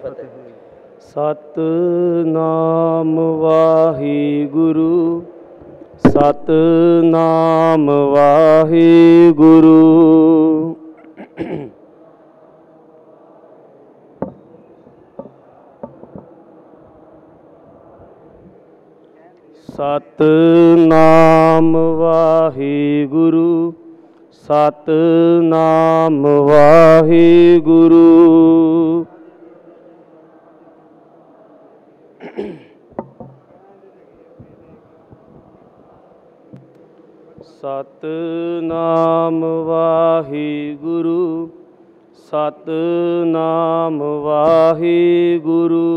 ਸਤਿਨਾਮ ਵਾਹਿਗੁਰੂ, ਸਤਿਨਾਮ ਵਾਹਿਗੁਰੂ। ਸਤਿਨਾਮ ਵਾਹਿਗੁਰੂ, ਸਤਿਨਾਮ ਵਾਹਿਗੁਰੂ। ਸਤਿਨਾਮ ਵਾਹਿਗੁਰੂ, ਸਤਿਨਾਮ ਵਾਹਿਗੁਰੂ।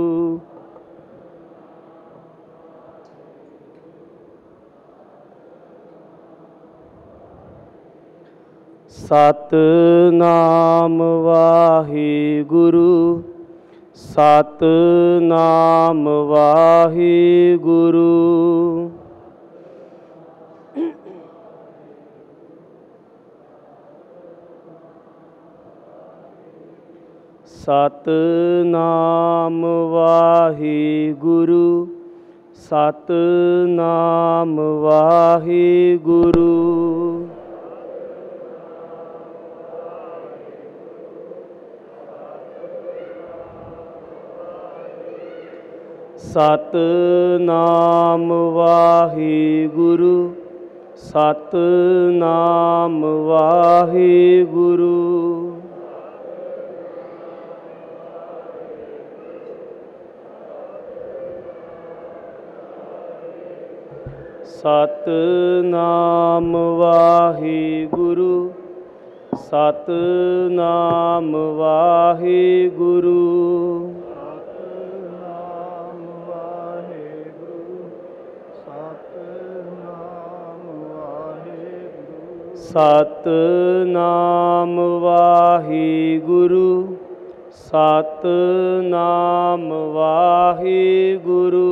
ਸਤਿਨਾਮ ਵਾਹਿਗੁਰੂ, ਸਤਿਨਾਮ ਵਾਹਿਗੁਰੂ। ਸਤਿਨਾਮ ਵਾਹਿਗੁਰੂ, ਸਤਿਨਾਮ ਵਾਹਿਗੁਰੂ। ਸਤਿਨਾਮ ਵਾਹਿਗੁਰੂ, ਸਤਿਨਾਮ ਵਾਹਿਗੁਰੂ। ਸਤਿਨਾਮ ਵਾਹਿਗੁਰੂ, ਸਤਿਨਾਮ ਵਾਹਿਗੁਰੂ। ਸਤਿਨਾਮ ਵਾਹਿਗੁਰੂ, ਸਤਿਨਾਮ ਵਾਹਿਗੁਰੂ।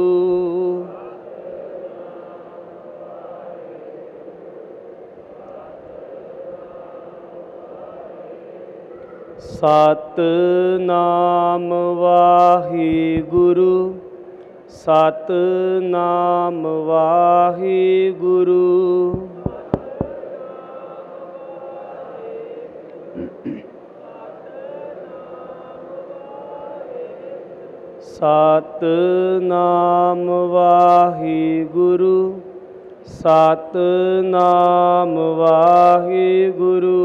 ਸਤਿਨਾਮ ਵਾਹਿਗੁਰੂ, ਸਤਿਨਾਮ ਵਾਹਿਗੁਰੂ। ਸਤਿਨਾਮ ਵਾਹਿਗੁਰੂ, ਸਤਿਨਾਮ ਵਾਹਿਗੁਰੂ।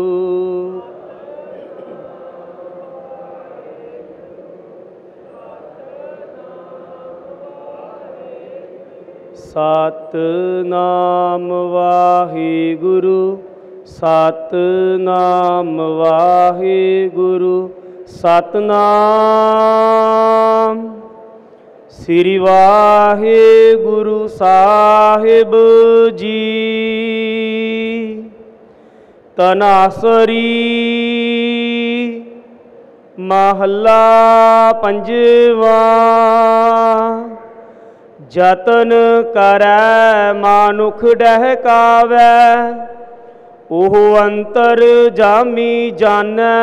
ਸਤਿਨਾਮ ਵਾਹਿਗੁਰੂ, ਸਤਿਨਾਮ ਵਾਹਿਗੁਰੂ। ਸਤਿਨਾਮ ਸ੍ਰੀ ਵਾਹਿਗੁਰੂ ਸਾਹਿਬ ਜੀ। ਤਨਾਸਰੀ ਮਹੱਲਾ ਪੰਜਵਾਂ। ਜਤਨ ਕਰੈ ਮਾਨੁਖ ਡਹਿਕਾਵੈ, ਉਹ ਅੰਤਰ ਜਾਮੀ ਜਾਣੈ।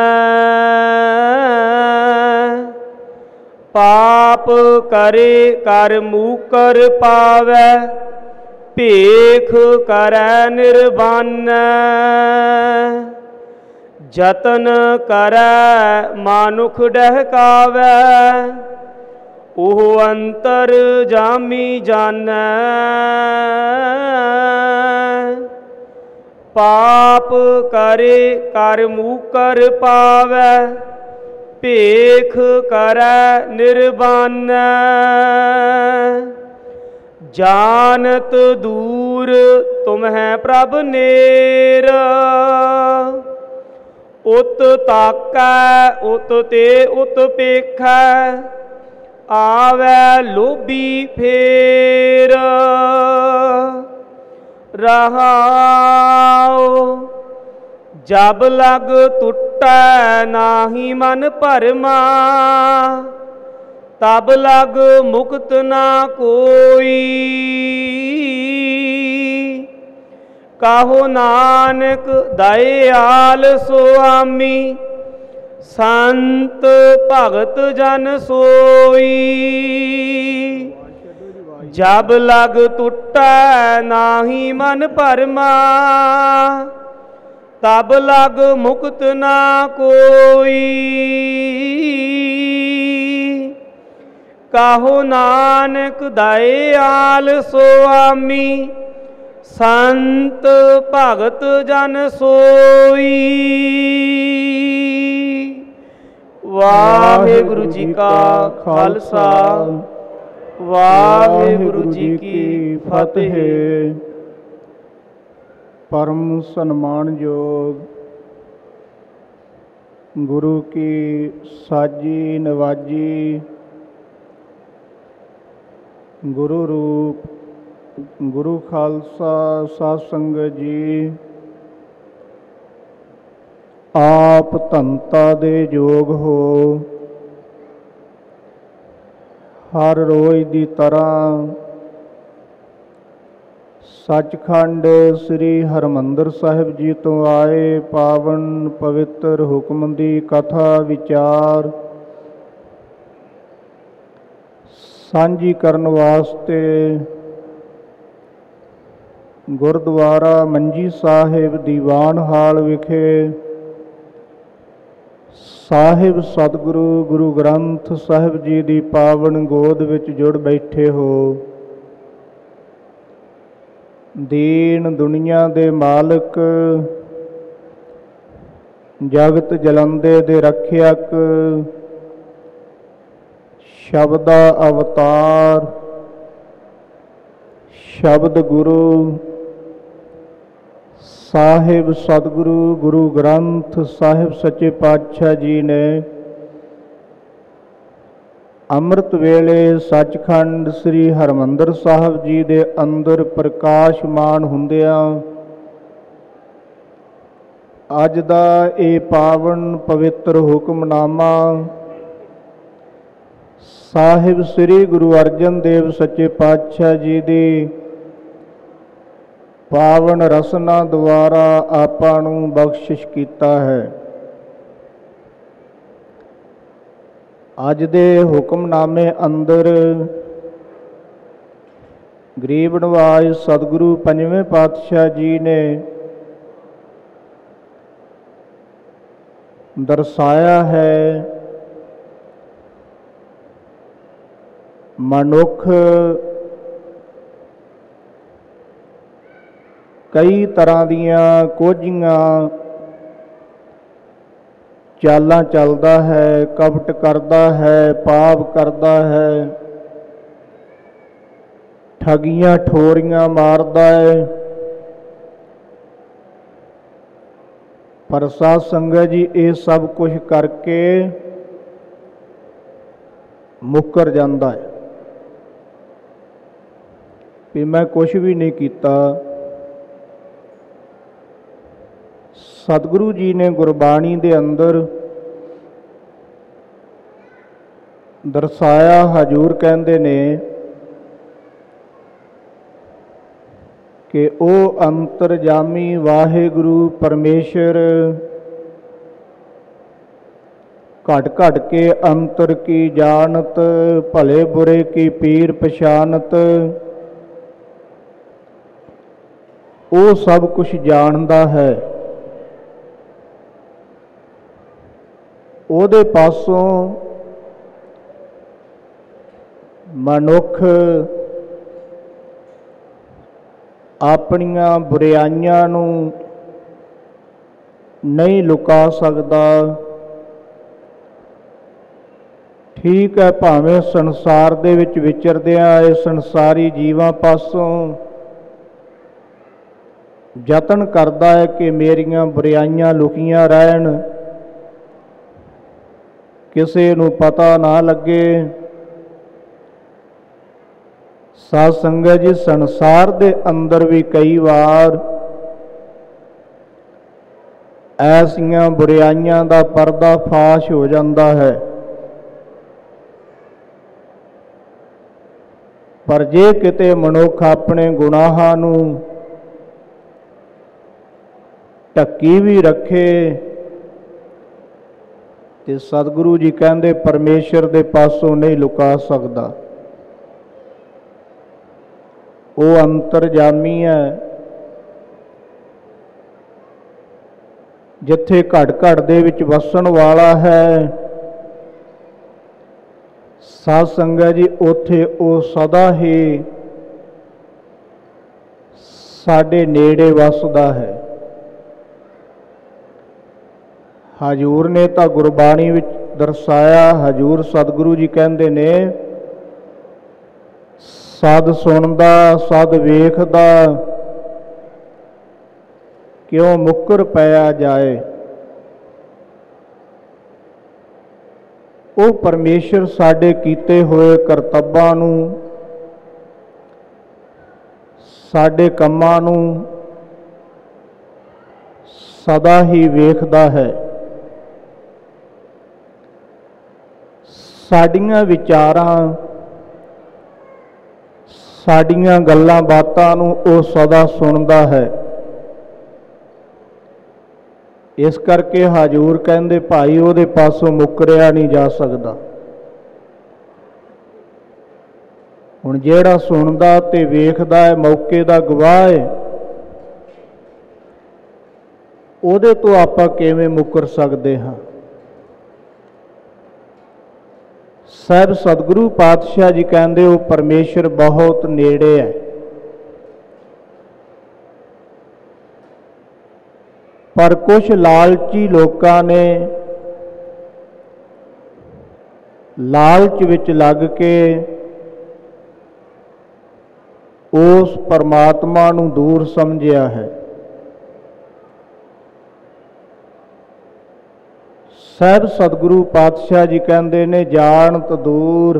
ਪਾਪ ਕਰੇ ਕਰ ਮੂਕਰ ਪਾਵੈ, ਭੇਖ ਕਰੈ ਨਿਰਵਾਣੈ। ਜਤਨ ਕਰੈ ਮਾਨੁਖ ਡਹਿਕਾਵੈ, ਉਹ ਅੰਤਰ ਜਾਮੀ ਜਾਣੈ। ਪਾਪ ਕਰੇ ਕਰ ਮੂਕਰ ਪਾਵੈ, ਭੇਖ ਕਰੈ ਨਿਰਵਾਣੈ। ਜਾਨਤ ਦੂਰ ਤੁਮਹਿ ਪ੍ਰਭ ਨੇਰ, ਉਤ ਤਾਕੈ ਉਤ ਤੇ ਉਤ ਪੇਖੈ। ਆਵੈ ਲੋਭੀ ਫੇਰ, ਰਹਾਉ ਜਬ ਲਗ ਟੁੱਟੈ ਨਾਹੀ ਮਨ ਭਰਮਾ। ਤਬ ਲਗ ਮੁਕਤ ਨਾ ਕੋਈ, ਕਹੋ ਨਾਨਕ ਦਇਆਲ ਸੁਆਮੀ। ਸੰਤ ਭਗਤ ਜਨ ਸੋਈ। ਜਬ ਲਗ ਟੁੱਟੈ ਨਾਹੀ ਮਨ ਭਰਮਾ, ਤਬ ਲਗ ਮੁਕਤ ਨਾ ਕੋਈ। ਕਾਹੋ ਨਾਨਕ ਦਇਆਲ ਸੁਆਮੀ, ਸੰਤ ਭਗਤ ਜਨ ਸੋਈ। ਵਾਹਿਗੁਰੂ ਜੀ ਕਾ ਖਾਲਸਾ, ਵਾਹਿਗੁਰੂ ਜੀ ਕੀ ਫਤਿਹ। ਪਰਮ ਸਨਮਾਨਯੋਗ ਗੁਰੂ ਕੀ ਸਾਜੀ ਨਵਾਜੀ ਗੁਰੂ ਰੂਪ ਗੁਰੂ ਖਾਲਸਾ ਸਾਧ ਸੰਗਤ ਜੀ, ਆਪ ਧੰਤਾ ਦੇ ਯੋਗ ਹੋ ਹਰ ਰੋਜ਼ ਦੀ ਤਰ੍ਹਾਂ ਸੱਚਖੰਡ ਸ੍ਰੀ ਹਰਿਮੰਦਰ ਸਾਹਿਬ ਜੀ ਤੋਂ ਆਏ ਪਾਵਨ ਪਵਿੱਤਰ ਹੁਕਮ ਦੀ ਕਥਾ ਵਿਚਾਰ ਸਾਂਝੀ ਕਰਨ ਵਾਸਤੇ ਗੁਰਦੁਆਰਾ ਮੰਜੀ ਸਾਹਿਬ ਦੀਵਾਨ ਹਾਲ ਵਿਖੇ ਸਾਹਿਬ ਸਤਿਗੁਰੂ ਗੁਰੂ ਗ੍ਰੰਥ ਸਾਹਿਬ ਜੀ ਦੀ ਪਾਵਨ ਗੋਦ ਵਿੱਚ ਜੁੜ ਬੈਠੇ ਹੋ। ਦੀਨ ਦੁਨੀਆ ਦੇ ਮਾਲਕ, ਜਗਤ ਜਲੰਦੇ ਦੇ ਰੱਖਿਅਕ, ਸ਼ਬਦ ਦਾ ਅਵਤਾਰ, ਸ਼ਬਦ ਗੁਰੂ ਸਾਹਿਬ ਸਤਿਗੁਰੂ ਗੁਰੂ ਗ੍ਰੰਥ ਸਾਹਿਬ ਸੱਚੇ ਪਾਤਸ਼ਾਹ ਜੀ ਨੇ ਅੰਮ੍ਰਿਤ ਵੇਲੇ ਸੱਚਖੰਡ ਸ੍ਰੀ ਹਰਿਮੰਦਰ ਸਾਹਿਬ ਜੀ ਦੇ ਅੰਦਰ ਪ੍ਰਕਾਸ਼ਮਾਨ ਹੁੰਦਿਆਂ ਅੱਜ ਦਾ ਇਹ ਪਾਵਨ ਪਵਿੱਤਰ ਹੁਕਮਨਾਮਾ ਸਾਹਿਬ ਸ੍ਰੀ ਗੁਰੂ ਅਰਜਨ ਦੇਵ ਸੱਚੇ ਪਾਤਸ਼ਾਹ ਜੀ ਦੀ ਪਾਵਨ ਰਸਨਾ ਦੁਆਰਾ ਆਪਾਂ ਨੂੰ ਬਖਸ਼ਿਸ਼ ਕੀਤਾ ਹੈ। ਅੱਜ ਦੇ ਹੁਕਮਨਾਮੇ ਅੰਦਰ ਗਰੀਬ ਨਵਾਜ ਸਤਿਗੁਰੂ ਪੰਜਵੇਂ ਪਾਤਸ਼ਾਹ ਜੀ ਨੇ ਦਰਸਾਇਆ ਹੈ ਮਨੁੱਖ ਕਈ ਤਰ੍ਹਾਂ ਦੀਆਂ ਕੋਝੀਆਂ ਚਾਲਾਂ ਚੱਲਦਾ ਹੈ, ਕਪਟ ਕਰਦਾ ਹੈ, ਪਾਪ ਕਰਦਾ ਹੈ, ਠੱਗੀਆਂ ਠੋਰੀਆਂ ਮਾਰਦਾ ਹੈ। ਪਰ ਸਾਧ ਸੰਗਤ ਜੀ ਇਹ ਸਭ ਕੁਝ ਕਰਕੇ ਮੁੱਕਰ ਜਾਂਦਾ ਹੈ ਵੀ ਮੈਂ ਕੁਝ ਵੀ ਨਹੀਂ ਕੀਤਾ। ਸਤਿਗੁਰੂ ਜੀ ਨੇ ਗੁਰਬਾਣੀ ਦੇ ਅੰਦਰ ਦਰਸਾਇਆ, ਹਜ਼ੂਰ ਕਹਿੰਦੇ ਨੇ ਕਿ ਉਹ ਅੰਤਰਜਾਮੀ ਵਾਹਿਗੁਰੂ ਪਰਮੇਸ਼ਰ ਘਟ ਘਟ ਕੇ ਅੰਤਰ ਕੀ ਜਾਣਤ, ਭਲੇ ਬੁਰੇ ਕੀ ਪੀਰ ਪਛਾਨਤ, ਉਹ ਸਭ ਕੁਝ ਜਾਣਦਾ ਹੈ। ਉਹਦੇ ਪਾਸੋਂ ਮਨੁੱਖ ਆਪਣੀਆਂ ਬੁਰਾਈਆਂ ਨੂੰ ਨਹੀਂ ਲੁਕਾ ਸਕਦਾ। ਠੀਕ ਹੈ, ਭਾਵੇਂ ਸੰਸਾਰ ਦੇ ਵਿੱਚ ਵਿਚਰਦਿਆਂ ਇਹ ਸੰਸਾਰੀ ਜੀਵਾਂ ਪਾਸੋਂ ਯਤਨ ਕਰਦਾ ਹੈ ਕਿ ਮੇਰੀਆਂ ਬੁਰਾਈਆਂ ਲੁਕੀਆਂ ਰਹਿਣ, ਕਿਸੇ ਨੂੰ ਪਤਾ ਨਾ ਲੱਗੇ। ਸਾਧ ਸੰਗਤ ਜੀ, ਸੰਸਾਰ ਦੇ ਅੰਦਰ ਵੀ ਕਈ ਵਾਰ ਐਸੀਆਂ ਬੁਰਾਈਆਂ ਦਾ ਪਰਦਾ ਫਾਸ਼ ਹੋ ਜਾਂਦਾ ਹੈ। ਪਰ ਜੇ ਕਿਤੇ ਮਨੁੱਖ ਆਪਣੇ ਗੁਨਾਹਾਂ ਨੂੰ ਢੱਕੀ ਵੀ ਰੱਖੇ ਤੇ ਸਤਿਗੁਰੂ ਜੀ ਕਹਿੰਦੇ ਪਰਮੇਸ਼ਰ ਦੇ ਪਾਸੋਂ ਨਹੀਂ ਲੁਕਾ ਸਕਦਾ। ਉਹ ਅੰਤਰਜਾਮੀ ਹੈ। ਜਿੱਥੇ ਘੜ ਘੜ ਦੇ ਵਿੱਚ ਵਸਣ ਵਾਲਾ ਹੈ ਸਾਧ ਸੰਗਤ ਜੀ, ਉੱਥੇ ਉਹ ਸਦਾ ਹੀ ਸਾਡੇ ਨੇੜੇ ਵਸਦਾ ਹੈ। ਹਜ਼ੂਰ ਨੇ ਤਾਂ ਗੁਰਬਾਣੀ ਵਿੱਚ ਦਰਸਾਇਆ, ਹਜ਼ੂਰ ਸਤਿਗੁਰੂ ਜੀ ਕਹਿੰਦੇ ਨੇ ਸਦ ਸੁਣਦਾ ਸਦ ਵੇਖਦਾ ਕਿਉਂ ਮੁੱਕਰ ਪਿਆ ਜਾਏ। ਉਹ ਪਰਮੇਸ਼ਰ ਸਾਡੇ ਕੀਤੇ ਹੋਏ ਕਰਤੱਵਾਂ ਨੂੰ, ਸਾਡੇ ਕੰਮਾਂ ਨੂੰ ਸਦਾ ਹੀ ਵੇਖਦਾ ਹੈ। ਸਾਡੀਆਂ ਵਿਚਾਰਾਂ, ਸਾਡੀਆਂ ਗੱਲਾਂ ਬਾਤਾਂ ਨੂੰ ਉਹ ਸਦਾ ਸੁਣਦਾ ਹੈ। ਇਸ ਕਰਕੇ ਹਜ਼ੂਰ ਕਹਿੰਦੇ ਭਾਈ ਉਹਦੇ ਪਾਸੋਂ ਮੁੱਕਰਿਆ ਨਹੀਂ ਜਾ ਸਕਦਾ। ਹੁਣ ਜਿਹੜਾ ਸੁਣਦਾ ਤੇ ਵੇਖਦਾ ਹੈ, ਮੌਕੇ ਦਾ ਗਵਾਹ ਹੈ, ਉਹਦੇ ਤੋਂ ਆਪਾਂ ਕਿਵੇਂ ਮੁੱਕਰ ਸਕਦੇ ਹਾਂ। ਸਾਹਿਬ ਸਤਿਗੁਰੂ ਪਾਤਸ਼ਾਹ ਜੀ ਕਹਿੰਦੇ ਉਹ ਪਰਮੇਸ਼ਰ ਬਹੁਤ ਨੇੜੇ ਹੈ। ਪਰ ਕੁਝ ਲਾਲਚੀ ਲੋਕਾਂ ਨੇ ਲਾਲਚ ਵਿੱਚ ਲੱਗ ਕੇ ਉਸ ਪਰਮਾਤਮਾ ਨੂੰ ਦੂਰ ਸਮਝਿਆ ਹੈ। ਸਾਹਿਬ ਸਤਿਗੁਰੂ ਪਾਤਸ਼ਾਹ ਜੀ ਕਹਿੰਦੇ ਨੇ ਜਾਣਤ ਦੂਰ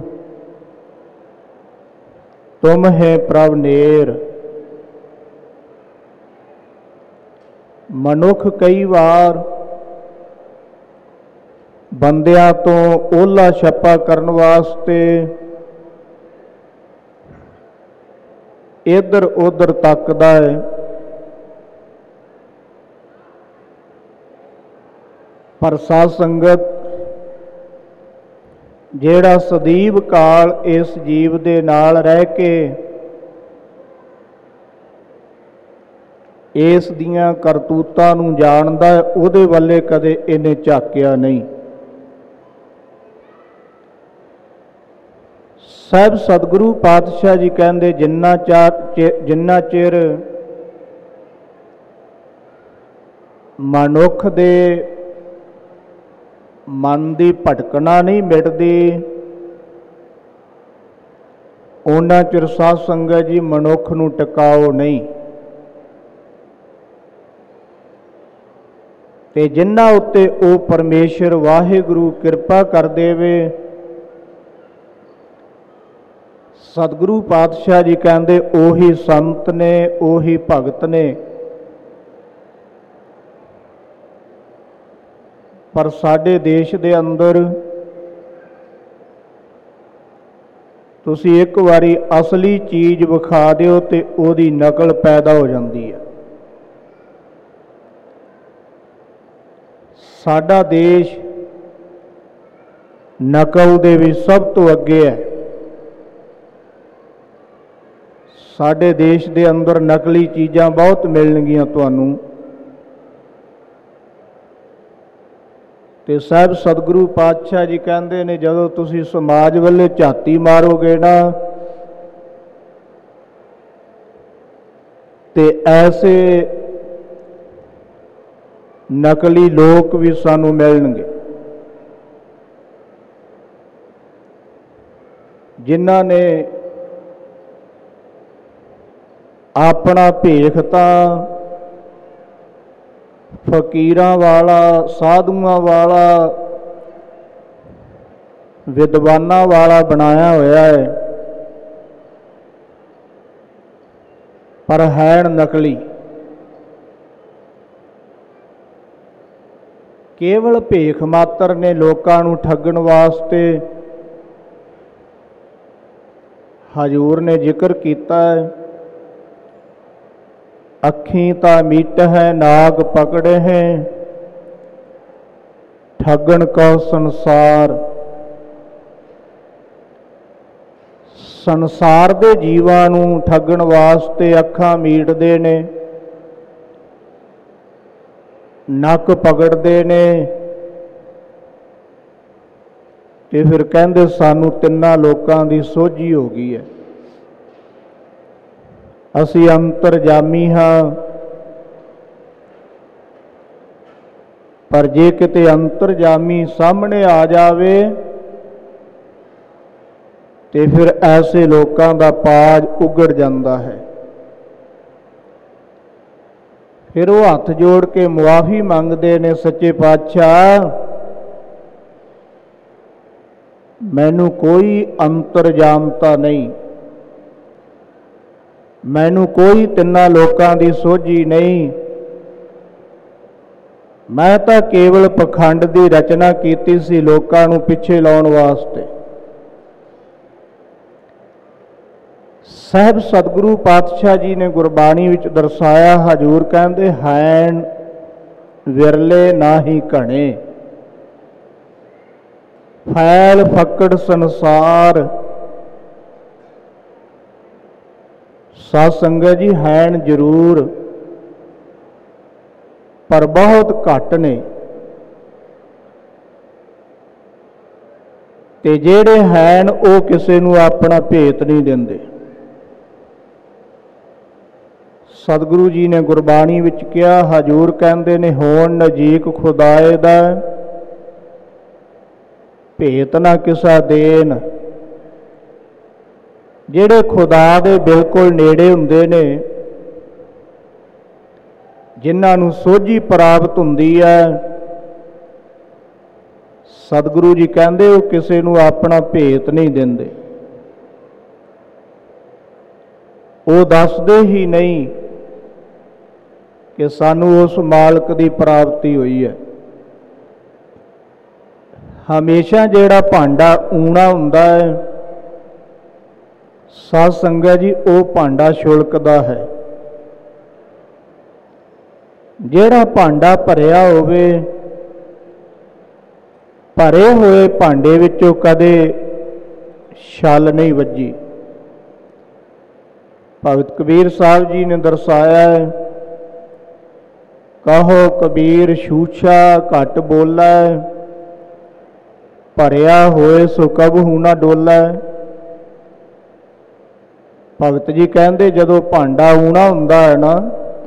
ਤੁਮ ਹੈ ਪ੍ਰਭ ਨੇਰ। ਮਨੁੱਖ ਕਈ ਵਾਰ ਬੰਦਿਆਂ ਤੋਂ ਓਹਲਾ ਛੱਪਾ ਕਰਨ ਵਾਸਤੇ ਇੱਧਰ ਉੱਧਰ ਤੱਕਦਾ ਹੈ, ਪਰ ਸਾਧ ਸੰਗਤ ਜਿਹੜਾ ਸਦੀਵ ਕਾਲ ਇਸ ਜੀਵ ਦੇ ਨਾਲ ਰਹਿ ਕੇ ਇਸ ਦੀਆਂ ਕਰਤੂਤਾਂ ਨੂੰ ਜਾਣਦਾ ਹੈ, ਉਹਦੇ ਵੱਲੇ ਕਦੇ ਇਹਨੇ ਝਾਕਿਆ ਨਹੀਂ। ਸਾਹਿਬ ਸਤਿਗੁਰੂ ਪਾਤਸ਼ਾਹ ਜੀ ਕਹਿੰਦੇ ਜਿੰਨਾ ਚਿਰ ਮਨੁੱਖ ਦੇ ਮਨ ਦੀ ਭਟਕਣਾ ਨਹੀਂ ਮਿਟਦੀ, ਉਹਨਾਂ ਚਿਰ ਸਾਧ ਸੰਗਤ ਜੀ ਮਨੁੱਖ ਨੂੰ ਟਿਕਾਓ ਨਹੀਂ। ਤੇ ਜਿਨ੍ਹਾਂ ਉੱਤੇ ਉਹ ਪਰਮੇਸ਼ਰ ਵਾਹਿਗੁਰੂ ਕਿਰਪਾ ਕਰ ਦੇਵੇ, ਸਤਿਗੁਰੂ ਪਾਤਸ਼ਾਹ ਜੀ ਕਹਿੰਦੇ ਉਹੀ ਸੰਤ ਨੇ, ਉਹੀ ਭਗਤ ਨੇ। ਪਰ ਸਾਡੇ ਦੇਸ਼ ਦੇ ਅੰਦਰ ਤੁਸੀਂ ਇੱਕ ਵਾਰੀ ਅਸਲੀ ਚੀਜ਼ ਵਿਖਾ ਦਿਓ ਤੇ ਉਹਦੀ ਨਕਲ ਪੈਦਾ ਹੋ ਜਾਂਦੀ ਹੈ। ਸਾਡਾ ਦੇਸ਼ ਨਕਲ ਦੇ ਵਿੱਚ ਸਭ ਤੋਂ ਅੱਗੇ ਹੈ। ਸਾਡੇ ਦੇਸ਼ ਦੇ ਅੰਦਰ ਨਕਲੀ ਚੀਜ਼ਾਂ ਬਹੁਤ ਮਿਲਣਗੀਆਂ ਤੁਹਾਨੂੰ। ਤੇ ਸਾਹਿਬ ਸਤਿਗੁਰੂ ਪਾਤਸ਼ਾਹ ਜੀ ਕਹਿੰਦੇ ਨੇ ਜਦੋਂ ਤੁਸੀਂ ਸਮਾਜ ਵੱਲੇ ਝਾਤੀ ਮਾਰੋਗੇ ਨਾ ਤੇ ਐਸੇ ਨਕਲੀ ਲੋਕ ਵੀ ਸਾਨੂੰ ਮਿਲਣਗੇ ਜਿਨ੍ਹਾਂ ਨੇ ਆਪਣਾ ਭੇਖ ਤਾਂ ਫਕੀਰਾਂ ਵਾਲਾ, ਸਾਧੂਆਂ ਵਾਲਾ, ਵਿਦਵਾਨਾਂ ਵਾਲਾ ਬਣਾਇਆ ਹੋਇਆ ਹੈ, ਪਰ ਹੈ ਨਕਲੀ। ਕੇਵਲ ਭੇਖ ਮਾਤਰ ਨੇ ਲੋਕਾਂ ਨੂੰ ਠੱਗਣ ਵਾਸਤੇ। ਹਜ਼ੂਰ ਨੇ ਜ਼ਿਕਰ ਕੀਤਾ ਹੈ, ਅੱਖੀਂ ਤਾਂ ਮੀਟ ਹੈ ਨਾਗ ਪਕੜੇ ਹੈ, ਠੱਗਣ ਕਉ ਸੰਸਾਰ। ਸੰਸਾਰ ਦੇ ਜੀਵਾਂ ਨੂੰ ਠੱਗਣ ਵਾਸਤੇ ਅੱਖਾਂ ਮੀਟਦੇ ਨੇ, ਨੱਕ ਪਕੜਦੇ ਨੇ, ਤੇ ਫਿਰ ਕਹਿੰਦੇ ਸਾਨੂੰ ਤਿੰਨਾਂ ਲੋਕਾਂ ਦੀ ਸੋਝੀ ਹੋ ਗਈ ਹੈ, ਅਸੀਂ ਅੰਤਰਜਾਮੀ ਹਾਂ। ਪਰ ਜੇ ਕਿਤੇ ਅੰਤਰਜਾਮੀ ਸਾਹਮਣੇ ਆ ਜਾਵੇ ਤੇ ਫਿਰ ਐਸੇ ਲੋਕਾਂ ਦਾ ਪਾਜ ਉਗੜ ਜਾਂਦਾ ਹੈ। ਫਿਰ ਉਹ ਹੱਥ ਜੋੜ ਕੇ ਮੁਆਫੀ ਮੰਗਦੇ ਨੇ, ਸੱਚੇ ਪਾਤਸ਼ਾਹ ਮੈਨੂੰ ਕੋਈ ਅੰਤਰਜਾਮਤਾ ਨਹੀਂ, ਮੈਨੂੰ ਕੋਈ ਤਿੰਨਾਂ ਲੋਕਾਂ ਦੀ ਸੋਝੀ ਨਹੀਂ, ਮੈਂ ਤਾਂ ਕੇਵਲ ਪਖੰਡ ਦੀ ਰਚਨਾ ਕੀਤੀ ਸੀ ਲੋਕਾਂ ਨੂੰ ਪਿੱਛੇ ਲਾਉਣ ਵਾਸਤੇ। ਸਾਹਿਬ ਸਤਿਗੁਰੂ ਪਾਤਸ਼ਾਹ ਜੀ ਨੇ ਗੁਰਬਾਣੀ ਵਿੱਚ ਦਰਸਾਇਆ, ਹਜ਼ੂਰ ਕਹਿੰਦੇ ਹੈਨ ਵਿਰਲੇ ਨਾਹੀ ਘਣੇ, ਫੈਲ ਫੱਕੜ ਸੰਸਾਰ। ਸਾਧ ਸੰਗਤ ਜੀ ਹੈਨ ਜ਼ਰੂਰ, ਪਰ ਬਹੁਤ ਘੱਟ ਨੇ, ਤੇ ਜਿਹੜੇ ਹੈਨ ਉਹ ਕਿਸੇ ਨੂੰ ਆਪਣਾ ਭੇਤ ਨਹੀਂ ਦਿੰਦੇ। ਸਤਿਗੁਰੂ ਜੀ ਨੇ ਗੁਰਬਾਣੀ ਵਿੱਚ ਕਿਹਾ, ਹਜ਼ੂਰ ਕਹਿੰਦੇ ਨੇ ਹੋਣ ਨਜ਼ੀਕ ਖੁਦਾਏ ਦਾ ਭੇਤ ਨਾ ਕਿਸਾ ਦੇਣ। ਜਿਹੜੇ ਖੁਦਾ ਦੇ ਬਿਲਕੁਲ ਨੇੜੇ ਹੁੰਦੇ ਨੇ, ਜਿਨ੍ਹਾਂ ਨੂੰ ਸੋਝੀ ਪ੍ਰਾਪਤ ਹੁੰਦੀ ਹੈ, ਸਤਿਗੁਰੂ ਜੀ ਕਹਿੰਦੇ ਉਹ ਕਿਸੇ ਨੂੰ ਆਪਣਾ ਭੇਤ ਨਹੀਂ ਦਿੰਦੇ, ਉਹ ਦੱਸਦੇ ਹੀ ਨਹੀਂ ਕਿ ਸਾਨੂੰ ਉਸ ਮਾਲਕ ਦੀ ਪ੍ਰਾਪਤੀ ਹੋਈ ਹੈ। ਹਮੇਸ਼ਾ ਜਿਹੜਾ ਭਾਂਡਾ ਊਣਾ ਹੁੰਦਾ ਹੈ, ਸਾਧ ਸੰਗਤ ਜੀ ਉਹ ਭਾਂਡਾ ਛੁਲਕਦਾ ਹੈ। ਜਿਹੜਾ ਭਾਂਡਾ ਭਰਿਆ ਹੋਵੇ, ਭਰੇ ਹੋਏ ਭਾਂਡੇ ਵਿੱਚੋਂ ਕਦੇ ਛਲ ਨਹੀਂ ਵੱਜੀ। ਭਗਤ ਕਬੀਰ ਸਾਹਿਬ ਜੀ ਨੇ ਦਰਸਾਇਆ ਹੈ, ਕਹੋ ਕਬੀਰ ਛੂਛਾ ਘੱਟ ਬੋਲੈ, ਭਰਿਆ ਹੋਏ ਸੋ ਕਬਹੂ ਨਾ ਡੋਲੈ। ਭਗਤ ਜੀ ਕਹਿੰਦੇ ਜਦੋਂ ਭਾਂਡਾ ਊਣਾ ਹੁੰਦਾ ਹੈ ਨਾ,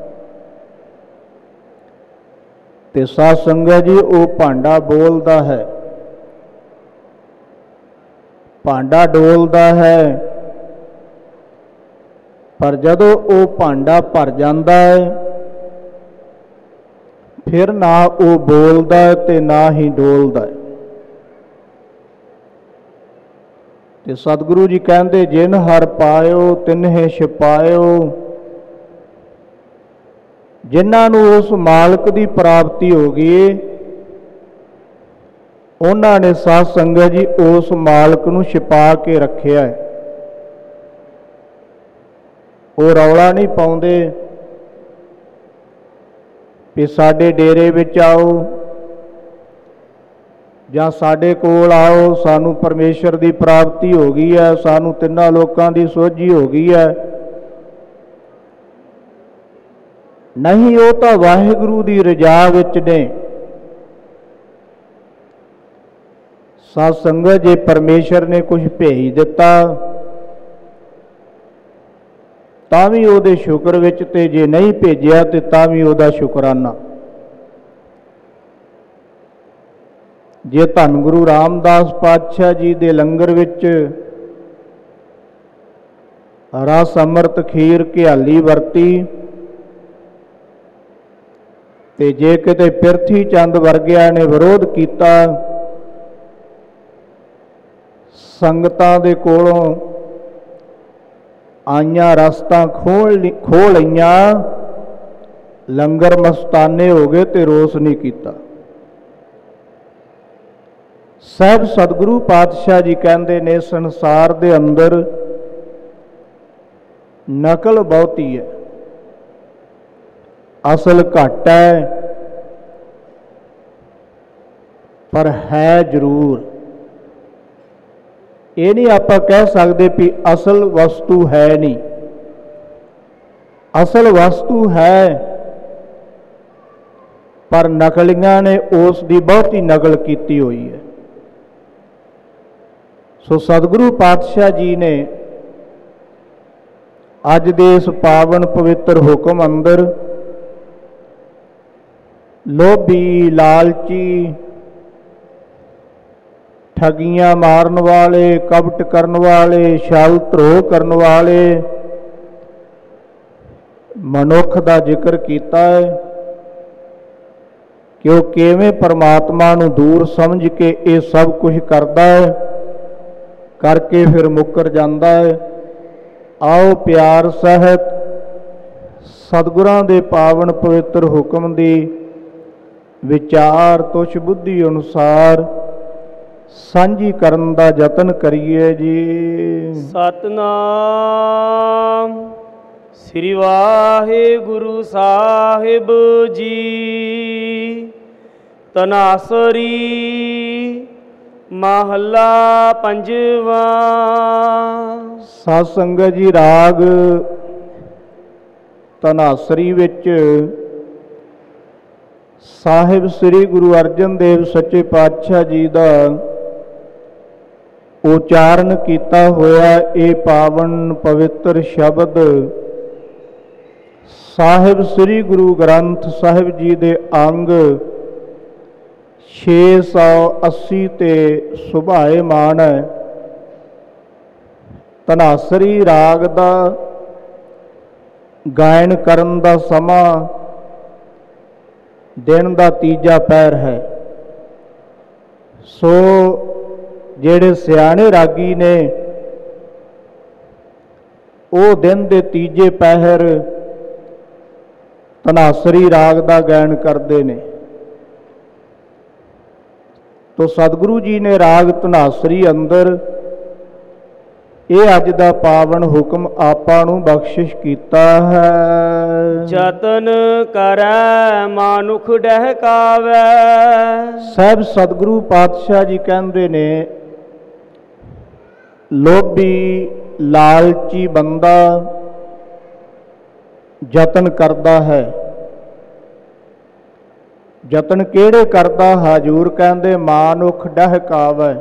ਤੇ ਸਾਧ ਸੰਗਤ ਜੀ ਉਹ ਭਾਂਡਾ ਬੋਲਦਾ ਹੈ, ਭਾਂਡਾ ਡੋਲਦਾ ਹੈ। ਪਰ ਜਦੋਂ ਉਹ ਭਾਂਡਾ ਭਰ ਜਾਂਦਾ ਹੈ, ਫਿਰ ਨਾ ਉਹ ਬੋਲਦਾ ਤੇ ਨਾ ਹੀ ਡੋਲਦਾ। ਤੇ ਸਤਿਗੁਰੂ ਜੀ ਕਹਿੰਦੇ ਜਿਨ ਹਰ ਪਾਇਓ ਤਿਨਹਿ ਛਪਾਇਓ। ਜਿਨ੍ਹਾਂ ਨੂੰ ਉਸ ਮਾਲਕ ਦੀ ਪ੍ਰਾਪਤੀ ਹੋ ਗਈ, ਉਹਨਾਂ ਨੇ ਸਾਧ ਸੰਗਤ ਜੀ ਉਸ ਮਾਲਕ ਨੂੰ ਛਿਪਾ ਕੇ ਰੱਖਿਆ ਹੈ। ਉਹ ਰੌਲਾ ਨਹੀਂ ਪਾਉਂਦੇ ਕਿ ਸਾਡੇ ਡੇਰੇ ਵਿੱਚ ਆਓ ਜਾਂ ਸਾਡੇ ਕੋਲ ਆਓ, ਸਾਨੂੰ ਪਰਮੇਸ਼ਰ ਦੀ ਪ੍ਰਾਪਤੀ ਹੋ ਗਈ ਹੈ, ਸਾਨੂੰ ਤਿੰਨਾਂ ਲੋਕਾਂ ਦੀ ਸੋਝੀ ਹੋ ਗਈ ਹੈ। ਨਹੀਂ, ਉਹ ਤਾਂ ਵਾਹਿਗੁਰੂ ਦੀ ਰਜ਼ਾ ਵਿੱਚ ਨੇ। ਸਾਧ ਸੰਗਤ ਜੇ ਪਰਮੇਸ਼ਰ ਨੇ ਕੁਝ ਭੇਜ ਦਿੱਤਾ ਤਾਂ ਵੀ ਉਹਦੇ ਸ਼ੁਕਰ ਵਿੱਚ, ਤੇ ਜੇ ਨਹੀਂ ਭੇਜਿਆ ਤੇ ਤਾਂ ਵੀ ਉਹਦਾ ਸ਼ੁਕਰਾਨਾ। ਜੇ ਧੰਨ ਗੁਰੂ ਰਾਮਦਾਸ ਪਾਤਸ਼ਾਹ ਜੀ ਦੇ ਲੰਗਰ ਵਿੱਚ ਰਸ ਅੰਮ੍ਰਿਤ ਖੀਰ ਘਿਆਲੀ ਵਰਤੀ, ਤੇ ਜੇ ਕਿਤੇ ਪਿਰਥੀ ਚੰਦ ਵਰਗਿਆਂ ਨੇ ਵਿਰੋਧ ਕੀਤਾ, ਸੰਗਤਾਂ ਦੇ ਕੋਲੋਂ ਆਈਆਂ ਰਸਤਾਂ ਖੋਹ ਲਈਆਂ, ਲੰਗਰ ਮਸਤਾਨੇ ਹੋ ਗਏ ਤੇ ਰੋਸ ਨਹੀਂ ਕੀਤਾ। ਸਾਹਿਬ ਸਤਿਗੁਰੂ ਪਾਤਸ਼ਾਹ ਜੀ ਕਹਿੰਦੇ ਨੇ ਸੰਸਾਰ ਦੇ ਅੰਦਰ ਨਕਲ ਬਹੁਤੀ ਹੈ, ਅਸਲ ਘੱਟ ਹੈ। ਪਰ ਹੈ ਜ਼ਰੂਰ। ਇਹ ਨਹੀਂ ਆਪਾਂ ਕਹਿ ਸਕਦੇ ਵੀ ਅਸਲ ਵਸਤੂ ਹੈ ਨਹੀਂ। ਅਸਲ ਵਸਤੂ ਹੈ, ਪਰ ਨਕਲੀਆਂ ਨੇ ਉਸ ਦੀ ਬਹੁਤੀ ਨਕਲ ਕੀਤੀ ਹੋਈ ਹੈ। ਸੋ ਸਤਿਗੁਰੂ ਪਾਤਸ਼ਾਹ ਜੀ ਨੇ ਅੱਜ ਦੇ ਇਸ ਪਾਵਨ ਪਵਿੱਤਰ ਹੁਕਮ ਅੰਦਰ ਲੋਭੀ, ਲਾਲਚੀ, ਠੱਗੀਆਂ ਮਾਰਨ ਵਾਲੇ, ਕਪਟ ਕਰਨ ਵਾਲੇ, ਛਲ ਧਰੋਹ ਕਰਨ ਵਾਲੇ ਮਨੁੱਖ ਦਾ ਜ਼ਿਕਰ ਕੀਤਾ ਹੈ ਕਿ ਉਹ ਕਿਵੇਂ ਪਰਮਾਤਮਾ ਨੂੰ ਦੂਰ ਸਮਝ ਕੇ ਇਹ ਸਭ ਕੁਝ ਕਰਦਾ ਹੈ, ਕਰਕੇ ਫਿਰ ਮੁੱਕਰ ਜਾਂਦਾ ਹੈ। ਆਓ ਪਿਆਰ ਸਹਿਤ ਸਤਿਗੁਰਾਂ ਦੇ ਪਾਵਨ ਪਵਿੱਤਰ ਹੁਕਮ ਦੀ ਵਿਚਾਰ ਤੁਛ ਬੁੱਧੀ ਅਨੁਸਾਰ ਸਾਂਝੀ ਕਰਨ ਦਾ ਯਤਨ ਕਰੀਏ ਜੀ। ਸਤਨਾਮ ਸ੍ਰੀ ਵਾਹਿਗੁਰੂ ਸਾਹਿਬ ਜੀ। ਤਨਾਸਰੀ ਮਹੱਲਾ ਪੰਜਵਾਂ। ਸਾਧ ਸੰਗਤ ਜੀ, ਰਾਗ ਧਨਾਸਰੀ ਵਿੱਚ ਸਾਹਿਬ ਸ੍ਰੀ ਗੁਰੂ ਅਰਜਨ ਦੇਵ ਸੱਚੇ ਪਾਤਸ਼ਾਹ ਜੀ ਦਾ ਉਚਾਰਨ ਕੀਤਾ ਹੋਇਆ ਇਹ ਪਾਵਨ ਪਵਿੱਤਰ ਸ਼ਬਦ ਸਾਹਿਬ ਸ੍ਰੀ ਗੁਰੂ ਗ੍ਰੰਥ ਸਾਹਿਬ ਜੀ ਦੇ ਅੰਗ 680 ਤੇ ਸੁਭਾਏਮਾਨ ਹੈ। ਧਨਾਸਰੀ ਰਾਗ ਦਾ ਗਾਇਨ ਕਰਨ ਦਾ ਸਮਾਂ ਦਿਨ ਦਾ ਤੀਜਾ ਪਹਿਰ ਹੈ। ਸੋ ਜਿਹੜੇ ਸਿਆਣੇ ਰਾਗੀ ਨੇ ਉਹ ਦਿਨ ਦੇ ਤੀਜੇ ਪਹਿਰ ਧਨਾਸਰੀ ਰਾਗ ਦਾ ਗਾਇਨ ਕਰਦੇ ਨੇ। ਤੋ ਸਤਿਗੁਰੂ ਜੀ ਨੇ ਰਾਗ ਧਨਾਸਰੀ ਅੰਦਰ ਇਹ ਅੱਜ ਦਾ ਪਾਵਨ ਹੁਕਮ ਆਪਾਂ ਨੂੰ ਬਖਸ਼ਿਸ਼ ਕੀਤਾ ਹੈ। ਜਤਨ ਕਰੈ ਮਾਨੁਖ ਡਹਿਕਾਵੈ। ਸਾਹਿਬ ਸਤਿਗੁਰੂ ਪਾਤਸ਼ਾਹ ਜੀ ਕਹਿੰਦੇ ਨੇ, ਲੋਭੀ ਲਾਲਚੀ ਬੰਦਾ ਯਤਨ ਕਰਦਾ ਹੈ। ਯਤਨ ਕਿਹੜੇ ਕਰਦਾ? ਹਜ਼ੂਰ ਕਹਿੰਦੇ ਮਾਨੁਖ ਡਹਿਕਾਵੈ।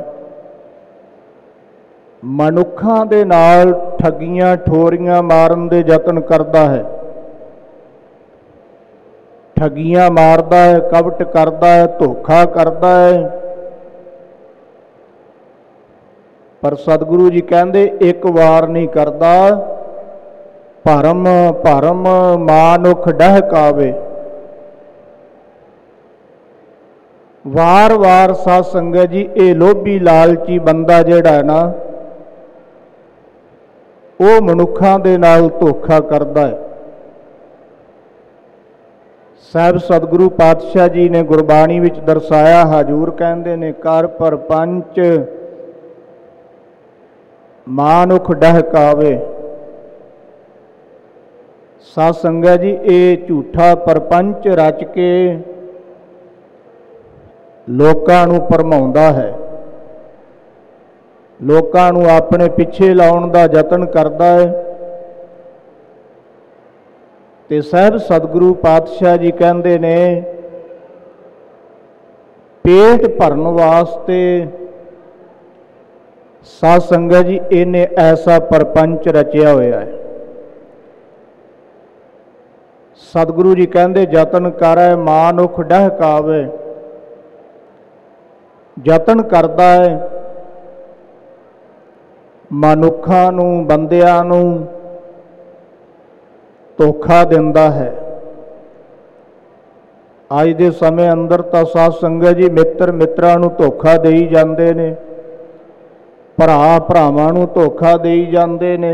ਮਨੁੱਖਾਂ ਦੇ ਨਾਲ ਠੱਗੀਆਂ ਠੋਰੀਆਂ ਮਾਰਨ ਦੇ ਯਤਨ ਕਰਦਾ ਹੈ। ਠੱਗੀਆਂ ਮਾਰਦਾ ਹੈ, ਕਪਟ ਕਰਦਾ ਹੈ, ਧੋਖਾ ਕਰਦਾ ਹੈ। ਪਰ ਸਤਿਗੁਰੂ ਜੀ ਕਹਿੰਦੇ ਇੱਕ ਵਾਰ ਨਹੀਂ ਕਰਦਾ, ਭਰਮ ਭਰਮ ਮਾਨੁਖ ਡਹਿਕਾਵੇ। ਵਾਰ-ਵਾਰ ਸਾਧ ਸੰਗਤ ਜੀ ਇਹ ਲੋਭੀ ਲਾਲਚੀ ਬੰਦਾ ਜਿਹੜਾ ਹੈ ਨਾ, ਉਹ ਮਨੁੱਖਾਂ ਦੇ ਨਾਲ ਧੋਖਾ ਕਰਦਾ ਹੈ। ਸਾਹਿਬ ਸਤਿਗੁਰੂ ਪਾਤਸ਼ਾਹ ਜੀ ਨੇ ਗੁਰਬਾਣੀ ਵਿੱਚ ਦਰਸਾਇਆ, ਹਜ਼ੂਰ ਕਹਿੰਦੇ ਨੇ, ਕਰ ਪਰਪੰਚ ਮਾਨੁਖ ਡਹਿਕਾਵੇ। ਸਾਧ ਸੰਗਤ ਜੀ ਇਹ ਝੂਠਾ ਪਰਪੰਚ ਰਚ ਕੇ ਲੋਕਾਂ ਨੂੰ ਭਰਮਾਉਂਦਾ ਹੈ, ਲੋਕਾਂ ਨੂੰ ਆਪਣੇ ਪਿੱਛੇ ਲਾਉਣ ਦਾ ਯਤਨ ਕਰਦਾ ਹੈ। ਤੇ ਸਾਹਿਬ ਸਤਿਗੁਰੂ ਪਾਤਸ਼ਾਹ ਜੀ ਕਹਿੰਦੇ ਨੇ, ਪੇਟ ਭਰਨ ਵਾਸਤੇ ਸਾਧ ਸੰਗਤ ਜੀ ਇਹਨੇ ਐਸਾ ਪਰਪੰਚ ਰਚਿਆ ਹੋਇਆ ਹੈ। ਸਤਿਗੁਰੂ ਜੀ ਕਹਿੰਦੇ, ਯਤਨ ਕਰੈ ਮਾਨੁਖ ਡਹਿਕਾਵੇ। ਯਤਨ ਕਰਦਾ ਹੈ, ਮਨੁੱਖਾਂ ਨੂੰ, ਬੰਦਿਆਂ ਨੂੰ ਧੋਖਾ ਦਿੰਦਾ ਹੈ। ਅੱਜ ਦੇ ਸਮੇਂ ਅੰਦਰ ਤਾਂ ਸਾਧ ਸੰਗਤ ਜੀ ਮਿੱਤਰ ਮਿੱਤਰਾਂ ਨੂੰ ਧੋਖਾ ਦੇਈ ਜਾਂਦੇ ਨੇ, ਭਰਾ ਭਰਾਵਾਂ ਨੂੰ ਧੋਖਾ ਦੇਈ ਜਾਂਦੇ ਨੇ।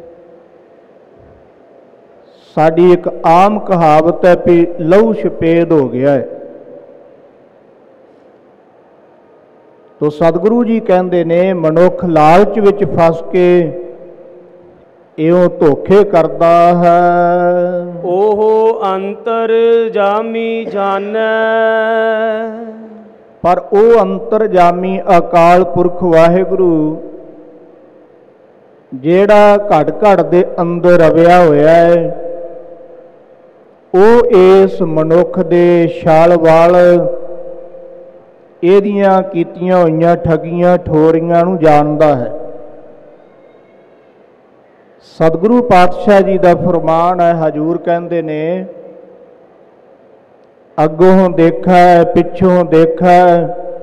ਸਾਡੀ ਇੱਕ ਆਮ ਕਹਾਵਤ ਹੈ ਵੀ ਲਹੂ ਸਫੇਦ ਹੋ ਗਿਆ ਹੈ। ਤੋ ਸਤਿਗੁਰੂ ਜੀ ਕਹਿੰਦੇ ਨੇ, ਮਨੁੱਖ ਲਾਲਚ ਵਿੱਚ ਫਸ ਕੇ ਇਉਂ ਧੋਖੇ ਕਰਦਾ ਹੈ। ਉਹ ਅੰਤਰ ਜਾਮੀ ਜਾਣੈ। पर वो अंतरजामी अकाल पुरख वाहिगुरु जेड़ा घट घट दे अंदर रविया होया है, वो इस मनुख दे छल वाल इहदियां कीतियां होईयां ठगियां ठोरियां नूं जानदा है। सतगुरु पातशाह जी का फरमान है, हजूर कहते ने अगों देखा है पिछों देखा है,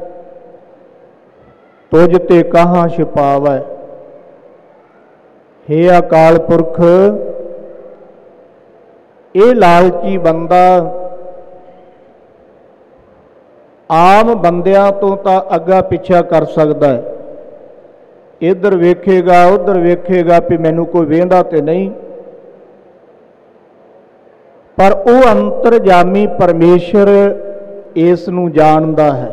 तुझ ते कहाँ छिपावै। हे अकाल पुरख, ये लालची बंदा आम बंदियां तो तां अग्गा पिछा कर सकता है, इधर वेखेगा उधर वेखेगा भी मैनू कोई वेंदा ते नहीं, पर वो अंतरजामी परमेश्वर इस नूं जानदा है।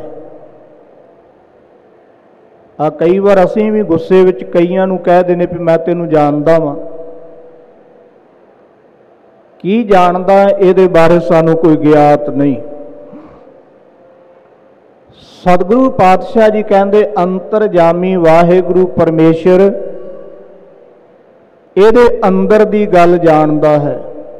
कई बार असीं भी गुस्से विच कईयां नूं कह दिंदे भी मैं तैनूं जानदा वां, की जानदा है इहदे बारे सानूं कोई ज्ञात नहीं। सतगुरु पातशाह जी कहते अंतरजामी वाहिगुरु परमेश्वर इहदे अंदर दी गल जानदा है,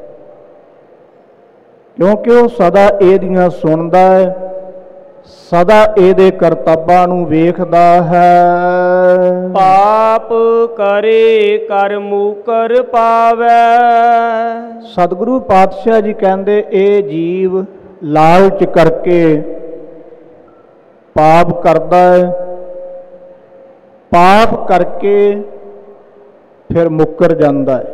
क्योंकि वह सदा इहदियां सुनदा है, सदा इहदे करतबां नूं वेखदा है। पाप करे कर मुकर पावै। सतगुरु पातशाह जी कहते ये जीव लालच करके पाप करता है, पाप करके फिर मुकर जाता है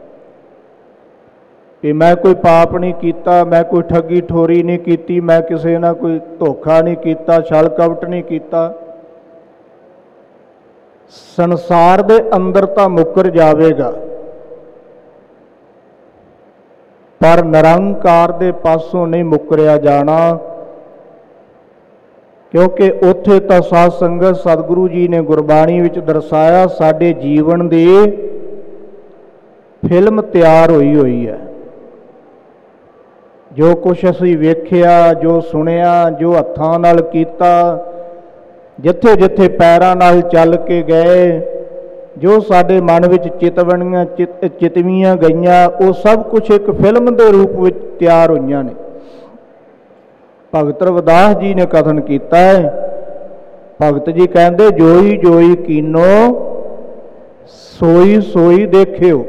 कि मैं कोई पाप नहीं किया, मैं कोई ठगी ठोरी नहीं की, मैं किसी ना कोई धोखा नहीं किया, छल कपट नहीं किया। संसार दे अंदर तो मुकर जाएगा, पर निरंकार दे पासों नहीं मुकरिया जाना, क्योंकि उत्थे तो साध संगत सतगुरु जी ने गुरबाणी विच दर्शाया साडे जीवन दी फिल्म तैयार होई हुई है। जो कुछ असीं वेखिया, जो सुनिया, जो हत्थां नाल कीता, जिथे जिथे पैरां नाल चल के गए, जो साडे मन विच चितवणियां चितवियां गईयां, वो सब कुछ एक फिल्म के रूप में तैयार होईयां ने। भगत रविदास जी ने कथन किया है, भगत जी कहते जोई जोई कीनो सोई सोई देखियो।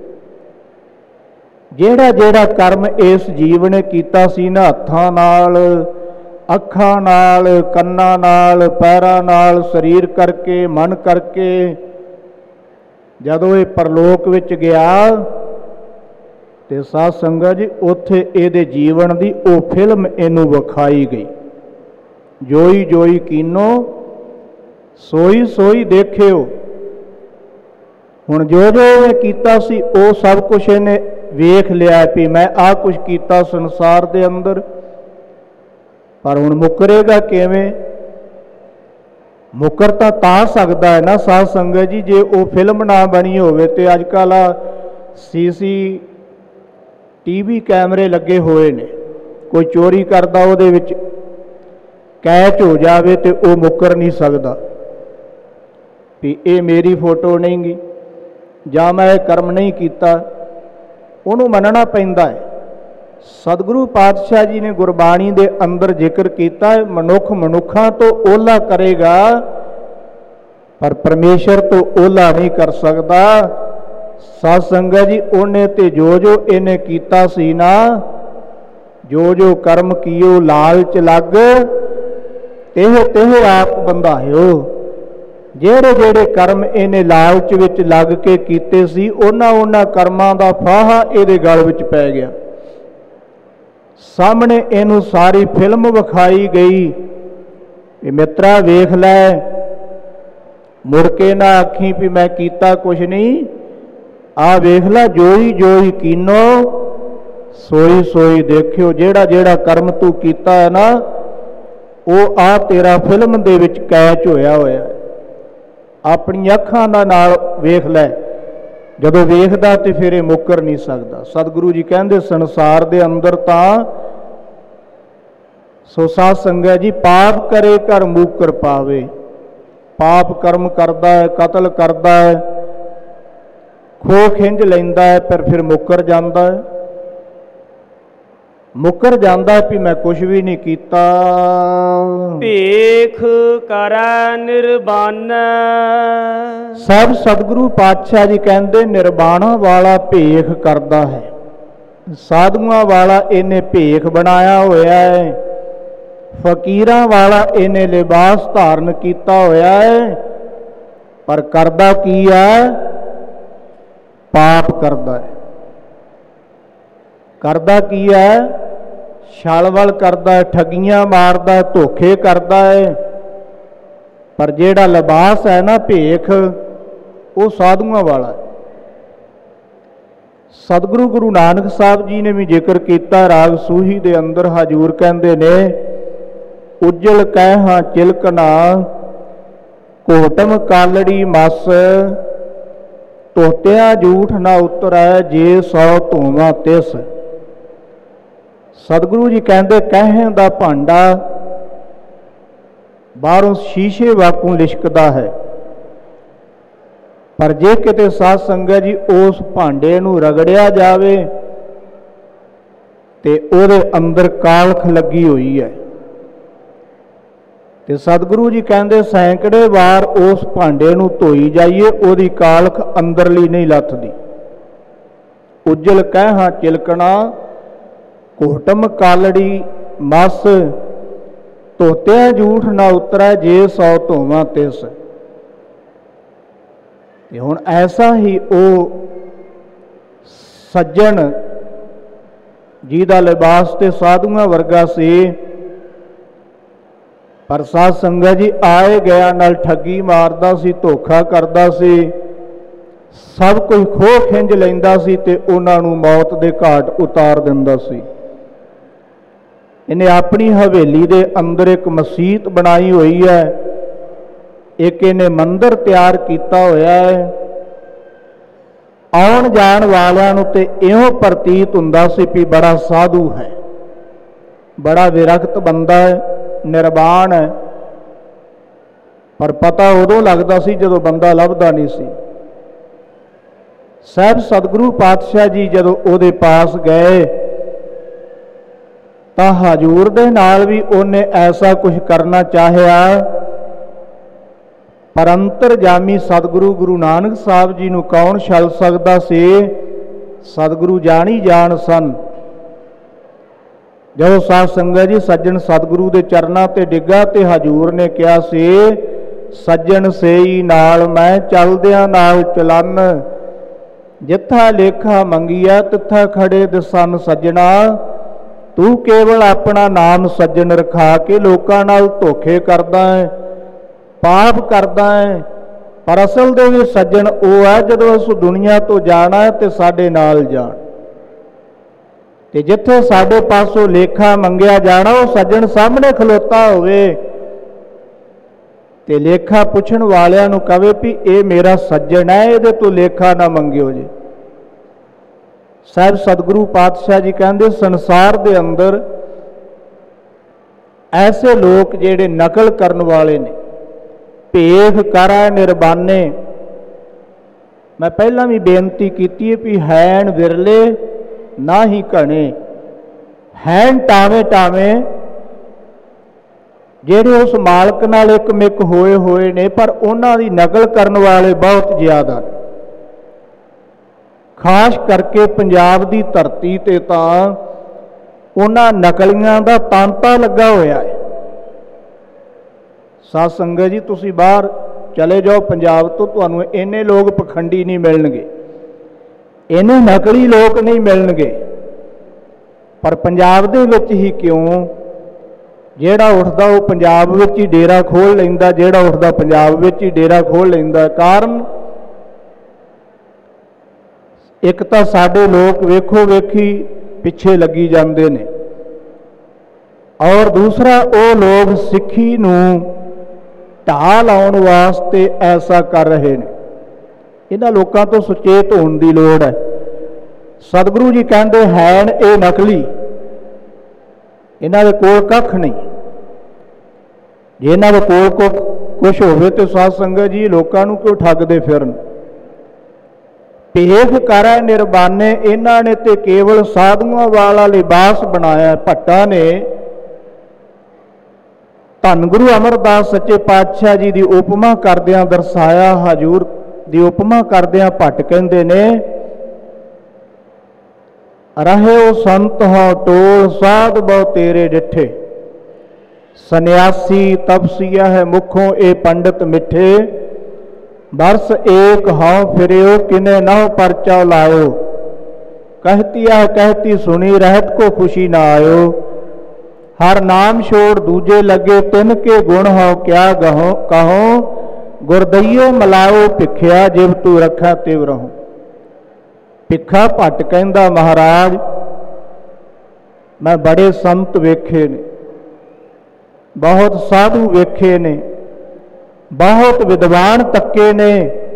जेड़ा जेड़ा कर्म इस जीव ने कीता सी ना, हत्थां नाल, अखां नाल, कन्नां नाल, पैरां नाल, शरीर करके, मन करके, जदों ये परलोक विच गया ते साध संगत जी उत्थे इहदे जीवन दी ओ फिल्म इनू विखाई गई। जोई जोई कीनो सोई सोई देखियो। हुण जो जो इहने कीता सी ओ सब कुछ इहने वेख लिया भी मैं आ कुछ कीता संसार दे अंदर, पर हुण मुकरेगा किवें? मुकर तां सकदा है ना साध संगत जी जे वो फिल्म ना बनी होवे ते अजकल CCTV कैमरे लगे हुए ने, कोई चोरी करदा उहदे विच कैच हो जावे ते वो मुकर नहीं सकदा भी ये मेरी फोटो नहीं गी जां मैं कर्म नहीं कीता, उहनूं मनना पैंदा है। सतगुरु पातशाह जी ने गुरबाणी दे अंदर जिक्र किया है, मनुख मनुखा तो ओला करेगा पर परमेश्वर तो ओला नहीं कर सकता। साध संगत जी उन्हें ते जो जो इन्हें कीता सी ना, जो जो कर्म कियो लालच लग तेह तेह आप बंधायो। जेड़े जेड़े कर्म इन्हें लालच विच लग के कीते सी, उन्हां उन्हां कर्मां दा फाहा इहदे गल विच पै गया। सामने इनू सारी फिल्म विखाई गई, मित्रा वेख लै, मुड़ के ना आखी भी मैं कीता कुछ नहीं, आ वेख लै जोई जोई कीनो सोई सोई देखियो। जेड़ा जेड़ा कर्म तू कीता है ना, वो आ तेरा फिल्म दे विच कैच होया होया है। अपनी अखां दा नाल वेख लै, जदों वेखदा ते फिर ये मुकर नहीं सकदा। सतगुरु जी कहंदे संसार दे अंदर तां सो साध संगत जी, पाप करे कर मूकर पावे। पाप कर्म करता है, कतल करता है, खो खिंज लेंदा है, पर फिर मुकर जाता है। मुकर जाता है भी मैं कुछ भी नहीं कीता। भेख करै निर्बाण। सब सतगुरु पातशाह जी कहते निर्बाणा वाला भेख करता है, साधुआं वाला इन्हें भेख बनाया होया है, फकीरां वाला इन्हें लिबास धारण किया होया है, पर करदा की है? पाप करदा है। करदा की है? छलवल करदा है, ठगियां मारदा है, धोखे करदा है। पर जेड़ा लिबास है ना भेख, वो साधुआं वाला है। सतगुरु गुरु नानक साहब जी ने भी जिक्र किया राग सूही दे अंदर। हजूर कहते ने उज्जल कहहां चिलकना, कोटम कालड़ी मस, धोतिया झूठ ना उतरै, जे सौ धोवा तिस। सतगुरु जी कहते कहें दा भांडा बाहरों शीशे वाकू लिशकदा है, पर जे किते साध संगत जी उस भांडे नूं रगड़िया जावे ते उहदे अंदर कालख लगी हुई है। ते सतगुरु जी कहते सैकड़े वार उस भांडे नूं धोई जाइए, उहदी कालख अंदरली नहीं लथदी। उज्जल कहहां चिलकना, कोटम कालड़ी मस, धोतिया झूठ ना उतरै, जे सौ धोवा तिस। हुण ऐसा ही वो सज्जन जिहदा लिबास ते साधुआं वर्गा सी, पर साध संगत जी आए गया नाल ठगी मारदा सी, धोखा करदा सी, सब कुछ खो खिंज लैंदा सी ते उन्हां नूं मौत दे घाट उतार दिंदा सी। इन्हें अपनी हवेली दे अंदर एक मसीत बनाई हुई है, एक इन्हें मंदिर तैयार किया होया है। आउण जाण वालियां नूं ते इहों प्रतीत हुंदा सी भी बड़ा साधु है, बड़ा विरक्त बंदा है, निर्वाण है। पर पता उदों लगदा सी जदों बंदा लभदा नहीं सी। साहब सतगुरु पातशाह जी जदों उहदे पास गए तां हजूर दे नाल भी उन्हें ऐसा कुछ करना चाहिया, पर अंतरजामी सतगुरु गुरु नानक साहब जी नूं कौन छल सकदा सी? सतगुरु जानी जान सन। जदों साध संगत जी सज्जन सतगुरु दे चरनां ते डिग्गा ते हजूर ने कहा सी, सज्जन सेई नाल मैं चलदियां नाल चलन, जिथा लेखा मंगिया तिथा खड़े दसन सज्जना। तू केवल अपना नाम सज्जन रखा के लोकां नाल धोखे करदा है, पाप करदा है, पर असल दे विच सज्जन वो है जदों अस दुनिया तो जाना है ते साडे नाल जाण, ते जिथे साडे पासों लेखा मंगिया जाना वो सज्जन सामने खलोता होवे ते लेखा पुछण वालियां नूं कहे भी ये मेरा सज्जन है, इहदे तो लेखा ना मंगियो जी। साहब सतगुरु पातशाह जी कहते संसार दे अंदर ऐसे लोग जेड़े नकल करन वाले ने, भेख करै निर्बाने। मैं पहला भी बेनती की है भी हैन विरले ना ही घने, हैन टावे टावे जेड़े उस मालक नाल एक मिक होए होए ने, पर उन्हां दी नकल करन वाले बहुत ज़्यादा। खास करके पंजाब की धरती ते तां उन्हां नकलियां दा तांता लगा होया है। साध संगत जी तुसी बाहर चले जाओ पंजाब तो तुहानूं इन्ने लोग पखंडी नहीं मिलणगे, इन्ने नकली लोग नहीं मिलणगे। पर पंजाब दे विच ही क्यों, जेड़ा उठदा वो पंजाब विच ही डेरा खोल लैंदा, जेड़ा उठदा पंजाब विच ही डेरा खोल लैंदा। कारण एक तो साडे लोग वेखो वेखी पिछे लगी जाते ने, और दूसरा वो लोग सिक्खी नूं ढा लाउण वास्ते ऐसा कर रहे हैं। इन्हां लोकां तो सुचेत होने की लोड़ है। सतगुरु जी कहते हैं ये नकली, इन्हां दे कोल कख नहीं। ਜੇ ਇਹਨਾਂ ਦੇ ਕੋਲ ਕੁਛ ਹੋਵੇ ਤੇ ਸਾਧ ਸੰਗਤ ਜੀ ਲੋਕਾਂ ਨੂੰ ਕਿਉਂ ਠੱਗਦੇ ਫਿਰਨ। ਭੇਖ ਕਰੈ ਨਿਰਬਾਨੇ, ਇਹਨਾਂ ਨੇ ਤੇ ਕੇਵਲ ਸਾਧੂਆਂ ਵਾਲਾ ਲਿਬਾਸ ਬਣਾਇਆ। ਭੱਟਾਂ ਨੇ ਧੰਨ ਗੁਰੂ ਅਮਰਦਾਸ ਸੱਚੇ ਪਾਤਸ਼ਾਹ ਜੀ ਦੀ ਉਪਮਾ ਕਰਦਿਆਂ ਦਰਸਾਇਆ। ਹਜ਼ੂਰ ਦੀ ਉਪਮਾ ਕਰਦਿਆਂ ਭੱਟ ਕਹਿੰਦੇ ਨੇ, ਰਹਿਓ ਸੰਤ ਹੋ ਟੋਲ, ਸਾਧ ਬਹੁ ਤੇਰੇ ਡਿਠੇ, ਸੰਨਿਆਸੀ ਤਪਸੀਆ ਹੈ ਮੁਖੋਂ ਇਹ ਪੰਡਤ ਮਿੱਠੇ, ਬਰਸ ਏਕ ਹਉ ਫਿਰਿਓ ਕਿਨੇ ਨਹੁ ਪਰਚਾ ਲਾਇਓ, कहती है कहती सुनी रहत को खुशी ना आयो, हर नाम छोड़ दूजे लगे तिन के गुण हो क्या गहो कहो, गुरदैयो मलाओ भिखिया जिव तू रखा तिव रहो। भिखा भट्ट कहंदा महाराज मैं बड़े संत वेखे ने, बहुत साधु वेखे ने, बहुत विद्वान तक्के ने,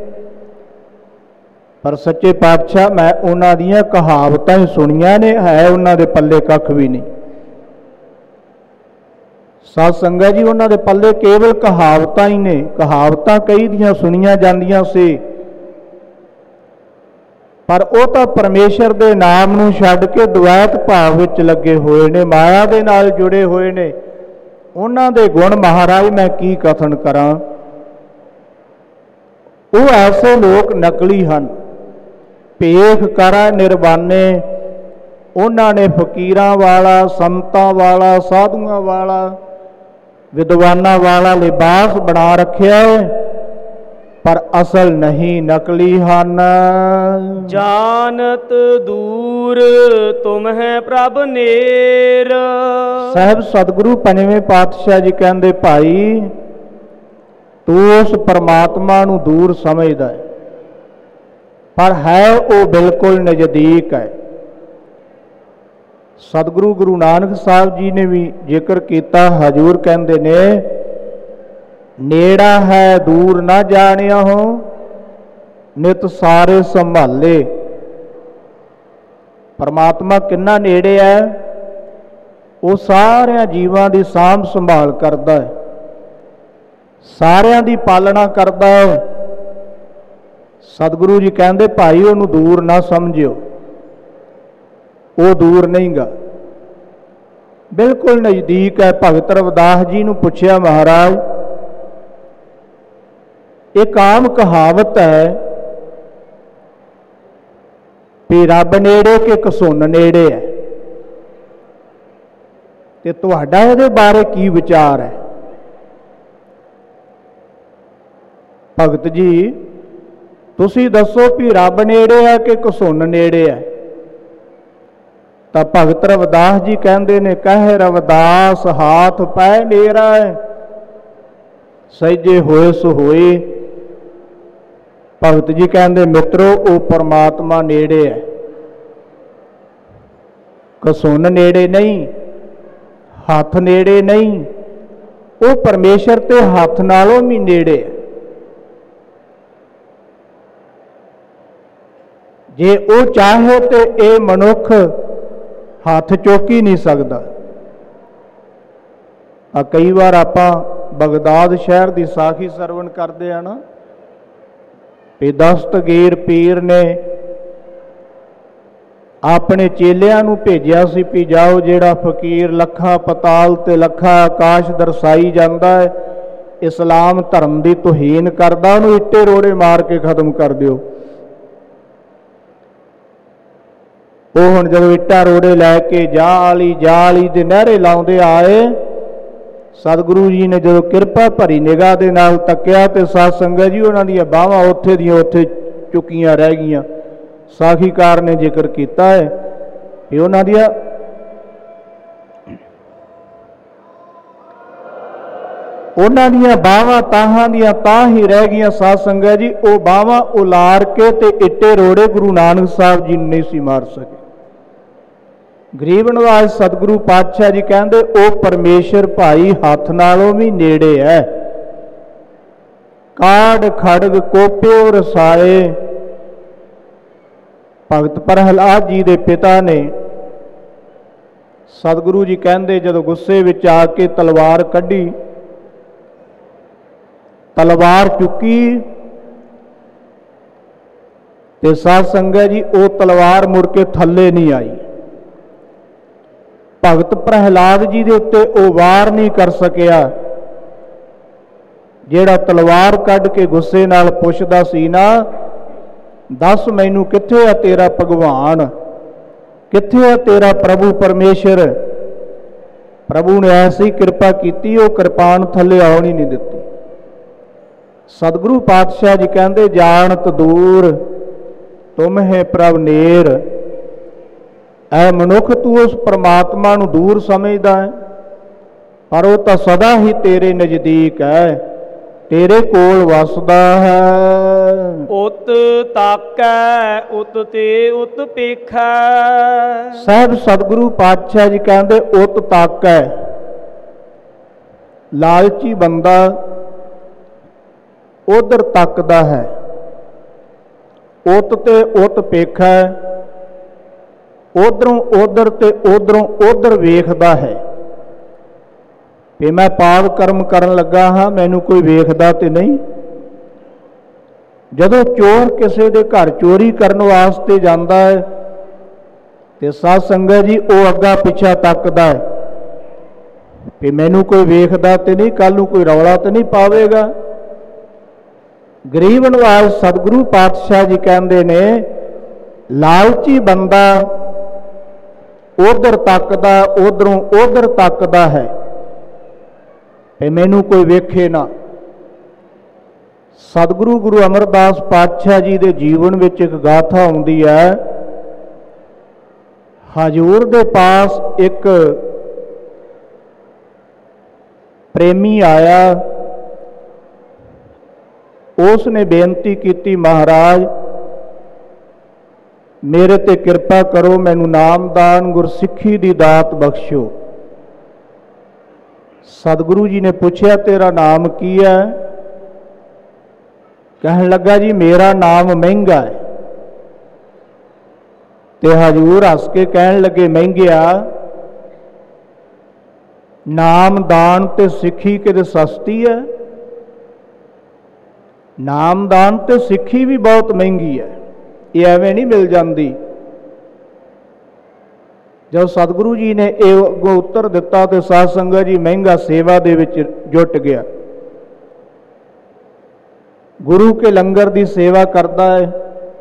पर सच्चे पातशाह मैं उन्हां दीयां कहावतां ही सुनियां ने, है उन्हां दे पल्ले कख भी नहीं। साध संगत जी उन्हां दे पल्ले केवल कहावतां ही ने, कहावतां कई दियां सुनियां जांदियां सी, पर वो तो परमेश्वर दे नाम नूं छड्ड के द्वैत भाव विच लगे हुए ने, माया दे नाल जुड़े हुए ने। उन्हां दे गुण महाराज मैं की कथन करां। वो ऐसे लोग नकली हैं, भेख करा निर्बाने, उन्होंने फकीरां वाला, संतां वाला, साधुआं वाला, विद्वानां वाला लिबास बना रखिया है, पर असल नहीं, नकली हन। जानत दूर तुम है प्रभ नेर। साहब सतगुरु पंजवें पातशाह जी कहते भाई तू उस परमात्मा नूं दूर समझदा है, पर है वो बिल्कुल नज़दीक है। सतगुरु गुरु नानक साहब जी ने भी जिक्र किया। हजूर कहते ने नेड़ा है दूर ना जानिया हो, नित सारे संभाले। परमात्मा किन्ना नेड़े है, वो सारे जीवां की सांभ संभाल करता है, सारियां दी पालना करता है। सतगुरु जी कहते भाई उन्होंने दूर ना समझियो, वो दूर नहीं गा, बिल्कुल नज़दीक है। भगत रविदास जी ने पूछया महाराज एक आम कहावत है भी रब नेड़े के घसुन नेड़े है, ते तुहाडा इहदे बारे की विचार है? भगत जी तुसी दसो भी रब नेड़े है कि घसुन नेड़े है? तो भगत रविदास जी कहते ने कह रविदास हाथ पै नेरा है, सहजे होए सो होए। भगत जी कहते मित्रो वो परमात्मा नेड़े है, घसुन नेड़े नहीं, हाथ नेड़े नहीं, वो परमेश्वर ते हाथ नालों भी नेड़े है। जे वो चाहे तो ये मनुख हाथ चुक ही नहीं सकता। कई बार आप बगदाद शहर की साखी सरवण करते हैं ना, भी दस्तगीर पीर ने अपने चेलियां नूं भेजिया सी भी जाओ जेड़ा फकीर लखा पताल ते लखा आकाश दर्शाई जाता है, इस्लाम धर्म की तोहीन करदा, उहनूं इट्टे रोड़े मार के खत्म कर दिओ। वो हुण जदों इट्टा रोड़े लैके जाली दे नहरे लाउंदे आए, सतगुरु जी ने जदों किरपा भरी निगाह दे नाल तक्या ते साध संगत जी उन्हां दीयां बाहां उत्थे दीयां उत्थे चुकियां रह गईयां। साखीकार ने जिक्र किया है कि उन्हां दीयां बाहां ताहां दीयां तां ही रह गईयां। साध संगत जी वो बाहां उलार के ते इट्टे रोड़े गुरु नानक साहब जी नहीं सी मार सके। गरीब नवाज सतगुरु पातशाह जी कहते वो परमेश्वर भाई हाथ नालों भी नेड़े है। काड़ खड़ग कोप्यो रसाए, भगत प्रहलाद जी के पिता ने सतगुरु जी कहते जदों गुस्से विच आके तलवार कढ़ी ਤਲਵਾਰ ਚੁੱਕੀ ਤੇ ਸਾਧ ਸੰਗਤ ਜੀ ਉਹ ਤਲਵਾਰ ਮੁੜ ਕੇ ਥੱਲੇ ਨਹੀਂ ਆਈ। ਭਗਤ ਪ੍ਰਹਿਲਾਦ ਜੀ ਦੇ ਉੱਤੇ ਉਹ ਵਾਰ ਨਹੀਂ ਕਰ ਸਕਿਆ, ਜਿਹੜਾ ਤਲਵਾਰ ਕੱਢ ਕੇ ਗੁੱਸੇ ਨਾਲ ਪੁੱਛਦਾ ਸੀ ਨਾ, ਦੱਸ ਮੈਨੂੰ ਕਿੱਥੇ ਆ ਤੇਰਾ ਭਗਵਾਨ, ਕਿੱਥੇ ਆ ਤੇਰਾ ਪ੍ਰਭੂ ਪਰਮੇਸ਼ਰ। ਪ੍ਰਭੂ ਨੇ ਐਸੀ ਕਿਰਪਾ ਕੀਤੀ, ਉਹ ਕਿਰਪਾਨ ਥੱਲੇ ਆਉਣ ਹੀ ਨਹੀਂ ਦਿੱਤੀ। ਸਤਿਗੁਰੂ ਪਾਤਸ਼ਾਹ ਜੀ ਕਹਿੰਦੇ, ਜਾਣਤ ਦੂਰ ਤੁਮ ਹੈ ਪ੍ਰਭ ਨੇਰ। ਐ ਮਨੁੱਖ ਤੂੰ ਉਸ ਪਰਮਾਤਮਾ ਨੂੰ ਦੂਰ ਸਮਝਦਾ ਹੈ, ਪਰ ਉਹ ਤਾਂ ਸਦਾ ਹੀ ਤੇਰੇ ਨਜ਼ਦੀਕ ਹੈ, ਤੇਰੇ ਕੋਲ ਵਸਦਾ ਹੈ। ਉਤ ਤਾਕੈ ਉਤ ਤੇ ਉਤ ਪੇਖੈ। ਸਾਹਿਬ ਸਤਿਗੁਰੂ ਪਾਤਸ਼ਾਹ ਜੀ ਕਹਿੰਦੇ, ਉਤ ਤਾਕੈ, ਲਾਲਚੀ ਬੰਦਾ ਉਧਰ ਤੱਕਦਾ ਹੈ, ਉਤ ਤੇ ਉਤ ਪੇਖੈ, ਉਧਰੋਂ ਉਧਰ ਤੇ ਉਧਰੋਂ ਉਧਰ ਵੇਖਦਾ ਹੈ ਵੀ ਮੈਂ ਪਾਪ ਕਰਮ ਕਰਨ ਲੱਗਾ ਹਾਂ, ਮੈਨੂੰ ਕੋਈ ਵੇਖਦਾ ਤੇ ਨਹੀਂ। ਜਦੋਂ ਚੋਰ ਕਿਸੇ ਦੇ ਘਰ ਚੋਰੀ ਕਰਨ ਵਾਸਤੇ ਜਾਂਦਾ ਹੈ ਤੇ ਸਾਧ ਸੰਗਤ ਜੀ ਉਹ ਅੱਗਾ ਪਿੱਛਾ ਤੱਕਦਾ ਹੈ ਵੀ ਮੈਨੂੰ ਕੋਈ ਵੇਖਦਾ ਤੇ ਨਹੀਂ, ਕੱਲ ਨੂੰ ਕੋਈ ਰੌਲਾ ਤੇ ਨਹੀਂ ਪਾਵੇਗਾ। ਗਰੀਬ ਨਿਵਾਜ ਸਤਿਗੁਰੂ ਪਾਤਸ਼ਾਹ ਜੀ ਕਹਿੰਦੇ ਨੇ, ਲਾਲਚੀ ਬੰਦਾ ਉਧਰ ਤੱਕਦਾ, ਉਧਰੋਂ ਉਧਰ ਤੱਕਦਾ ਹੈ ਤੇ ਮੈਨੂੰ ਕੋਈ ਵੇਖੇ ਨਾ। ਸਤਿਗੁਰੂ ਗੁਰੂ ਅਮਰਦਾਸ ਪਾਤਸ਼ਾਹ ਜੀ ਦੇ ਜੀਵਨ ਵਿੱਚ ਇੱਕ ਗਾਥਾ ਆਉਂਦੀ ਹੈ। ਹਜ਼ੂਰ ਦੇ ਪਾਸ ਇੱਕ ਪ੍ਰੇਮੀ ਆਇਆ, ਉਸ ਨੇ ਬੇਨਤੀ ਕੀਤੀ, ਮਹਾਰਾਜ ਮੇਰੇ ਤੇ ਕਿਰਪਾ ਕਰੋ, ਮੈਨੂੰ ਨਾਮਦਾਨ ਗੁਰਸਿੱਖੀ ਦੀ ਦਾਤ ਬਖਸ਼ੋ। ਸਤਿਗੁਰੂ ਜੀ ਨੇ ਪੁੱਛਿਆ, ਤੇਰਾ ਨਾਮ ਕੀ ਹੈ? ਕਹਿਣ ਲੱਗਾ, ਜੀ ਮੇਰਾ ਨਾਮ ਮਹਿੰਗਾ ਹੈ। ਤੇ ਹਜ਼ੂਰ ਹੱਸ ਕੇ ਕਹਿਣ ਲੱਗੇ, ਮਹਿੰਗਿਆ, ਨਾਮਦਾਨ ਤੇ ਸਿੱਖੀ ਕਿਤੇ ਸਸਤੀ ਹੈ? ਨਾਮਦਾਨ ਤੇ ਸਿੱਖੀ ਵੀ ਬਹੁਤ ਮਹਿੰਗੀ ਹੈ, ਇਹ ਐਵੇਂ ਨਹੀਂ ਮਿਲ ਜਾਂਦੀ। ਜਦ ਸਤਿਗੁਰੂ ਜੀ ਨੇ ਇਹ ਅੱਗੋਂ ਉੱਤਰ ਦਿੱਤਾ ਤੇ ਸਾਧ ਸੰਗਤ ਜੀ ਮਹਿੰਗਾ ਸੇਵਾ ਦੇ ਵਿੱਚ ਜੁਟ ਗਿਆ। ਗੁਰੂ ਕੇ ਲੰਗਰ ਦੀ ਸੇਵਾ ਕਰਦਾ ਹੈ,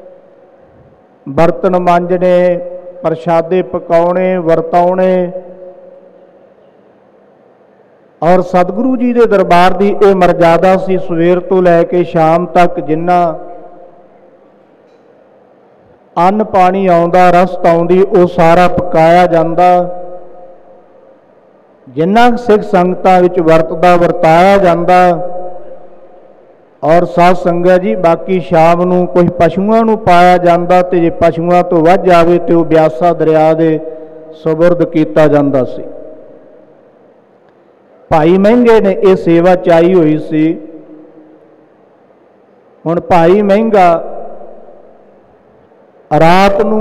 ਬਰਤਨ ਮਾਂਜਣੇ, ਪ੍ਰਸ਼ਾਦੇ ਪਕਾਉਣੇ, ਵਰਤਾਉਣੇ, ਔਰ ਸਤਿਗੁਰੂ ਜੀ ਦੇ ਦਰਬਾਰ ਦੀ ਇਹ ਮਰਜ਼ਾਦਾ ਸੀ, ਸਵੇਰ ਤੋਂ ਲੈ ਕੇ ਸ਼ਾਮ ਤੱਕ ਜਿੰਨਾ ਅੰਨ ਪਾਣੀ ਆਉਂਦਾ, ਰਸਤ ਆਉਂਦੀ, ਉਹ ਸਾਰਾ ਪਕਾਇਆ ਜਾਂਦਾ। ਜਿੰਨਾ ਸਿੱਖ ਸੰਗਤਾਂ ਵਿੱਚ ਵਰਤਦਾ ਵਰਤਾਇਆ ਜਾਂਦਾ। ਔਰ ਸਾਧ ਸੰਗਤ ਜੀ ਬਾਕੀ ਸ਼ਾਮ ਨੂੰ ਕੁਝ ਪਸ਼ੂਆਂ ਨੂੰ ਪਾਇਆ ਜਾਂਦਾ, ਤੇ ਜੇ ਪਸ਼ੂਆਂ ਤੋਂ ਵੱਧ ਜਾਵੇ ਤੇ ਉਹ ਬਿਆਸਾ ਦਰਿਆ ਦੇ ਸਬੁਰਦ ਕੀਤਾ ਜਾਂਦਾ ਸੀ। ਭਾਈ ਮਹਿੰਗੇ ਨੇ ਇਹ ਸੇਵਾ ਚਾਹੀ ਹੋਈ ਸੀ। ਹੁਣ ਭਾਈ ਮਹਿੰਗਾ ਰਾਤ ਨੂੰ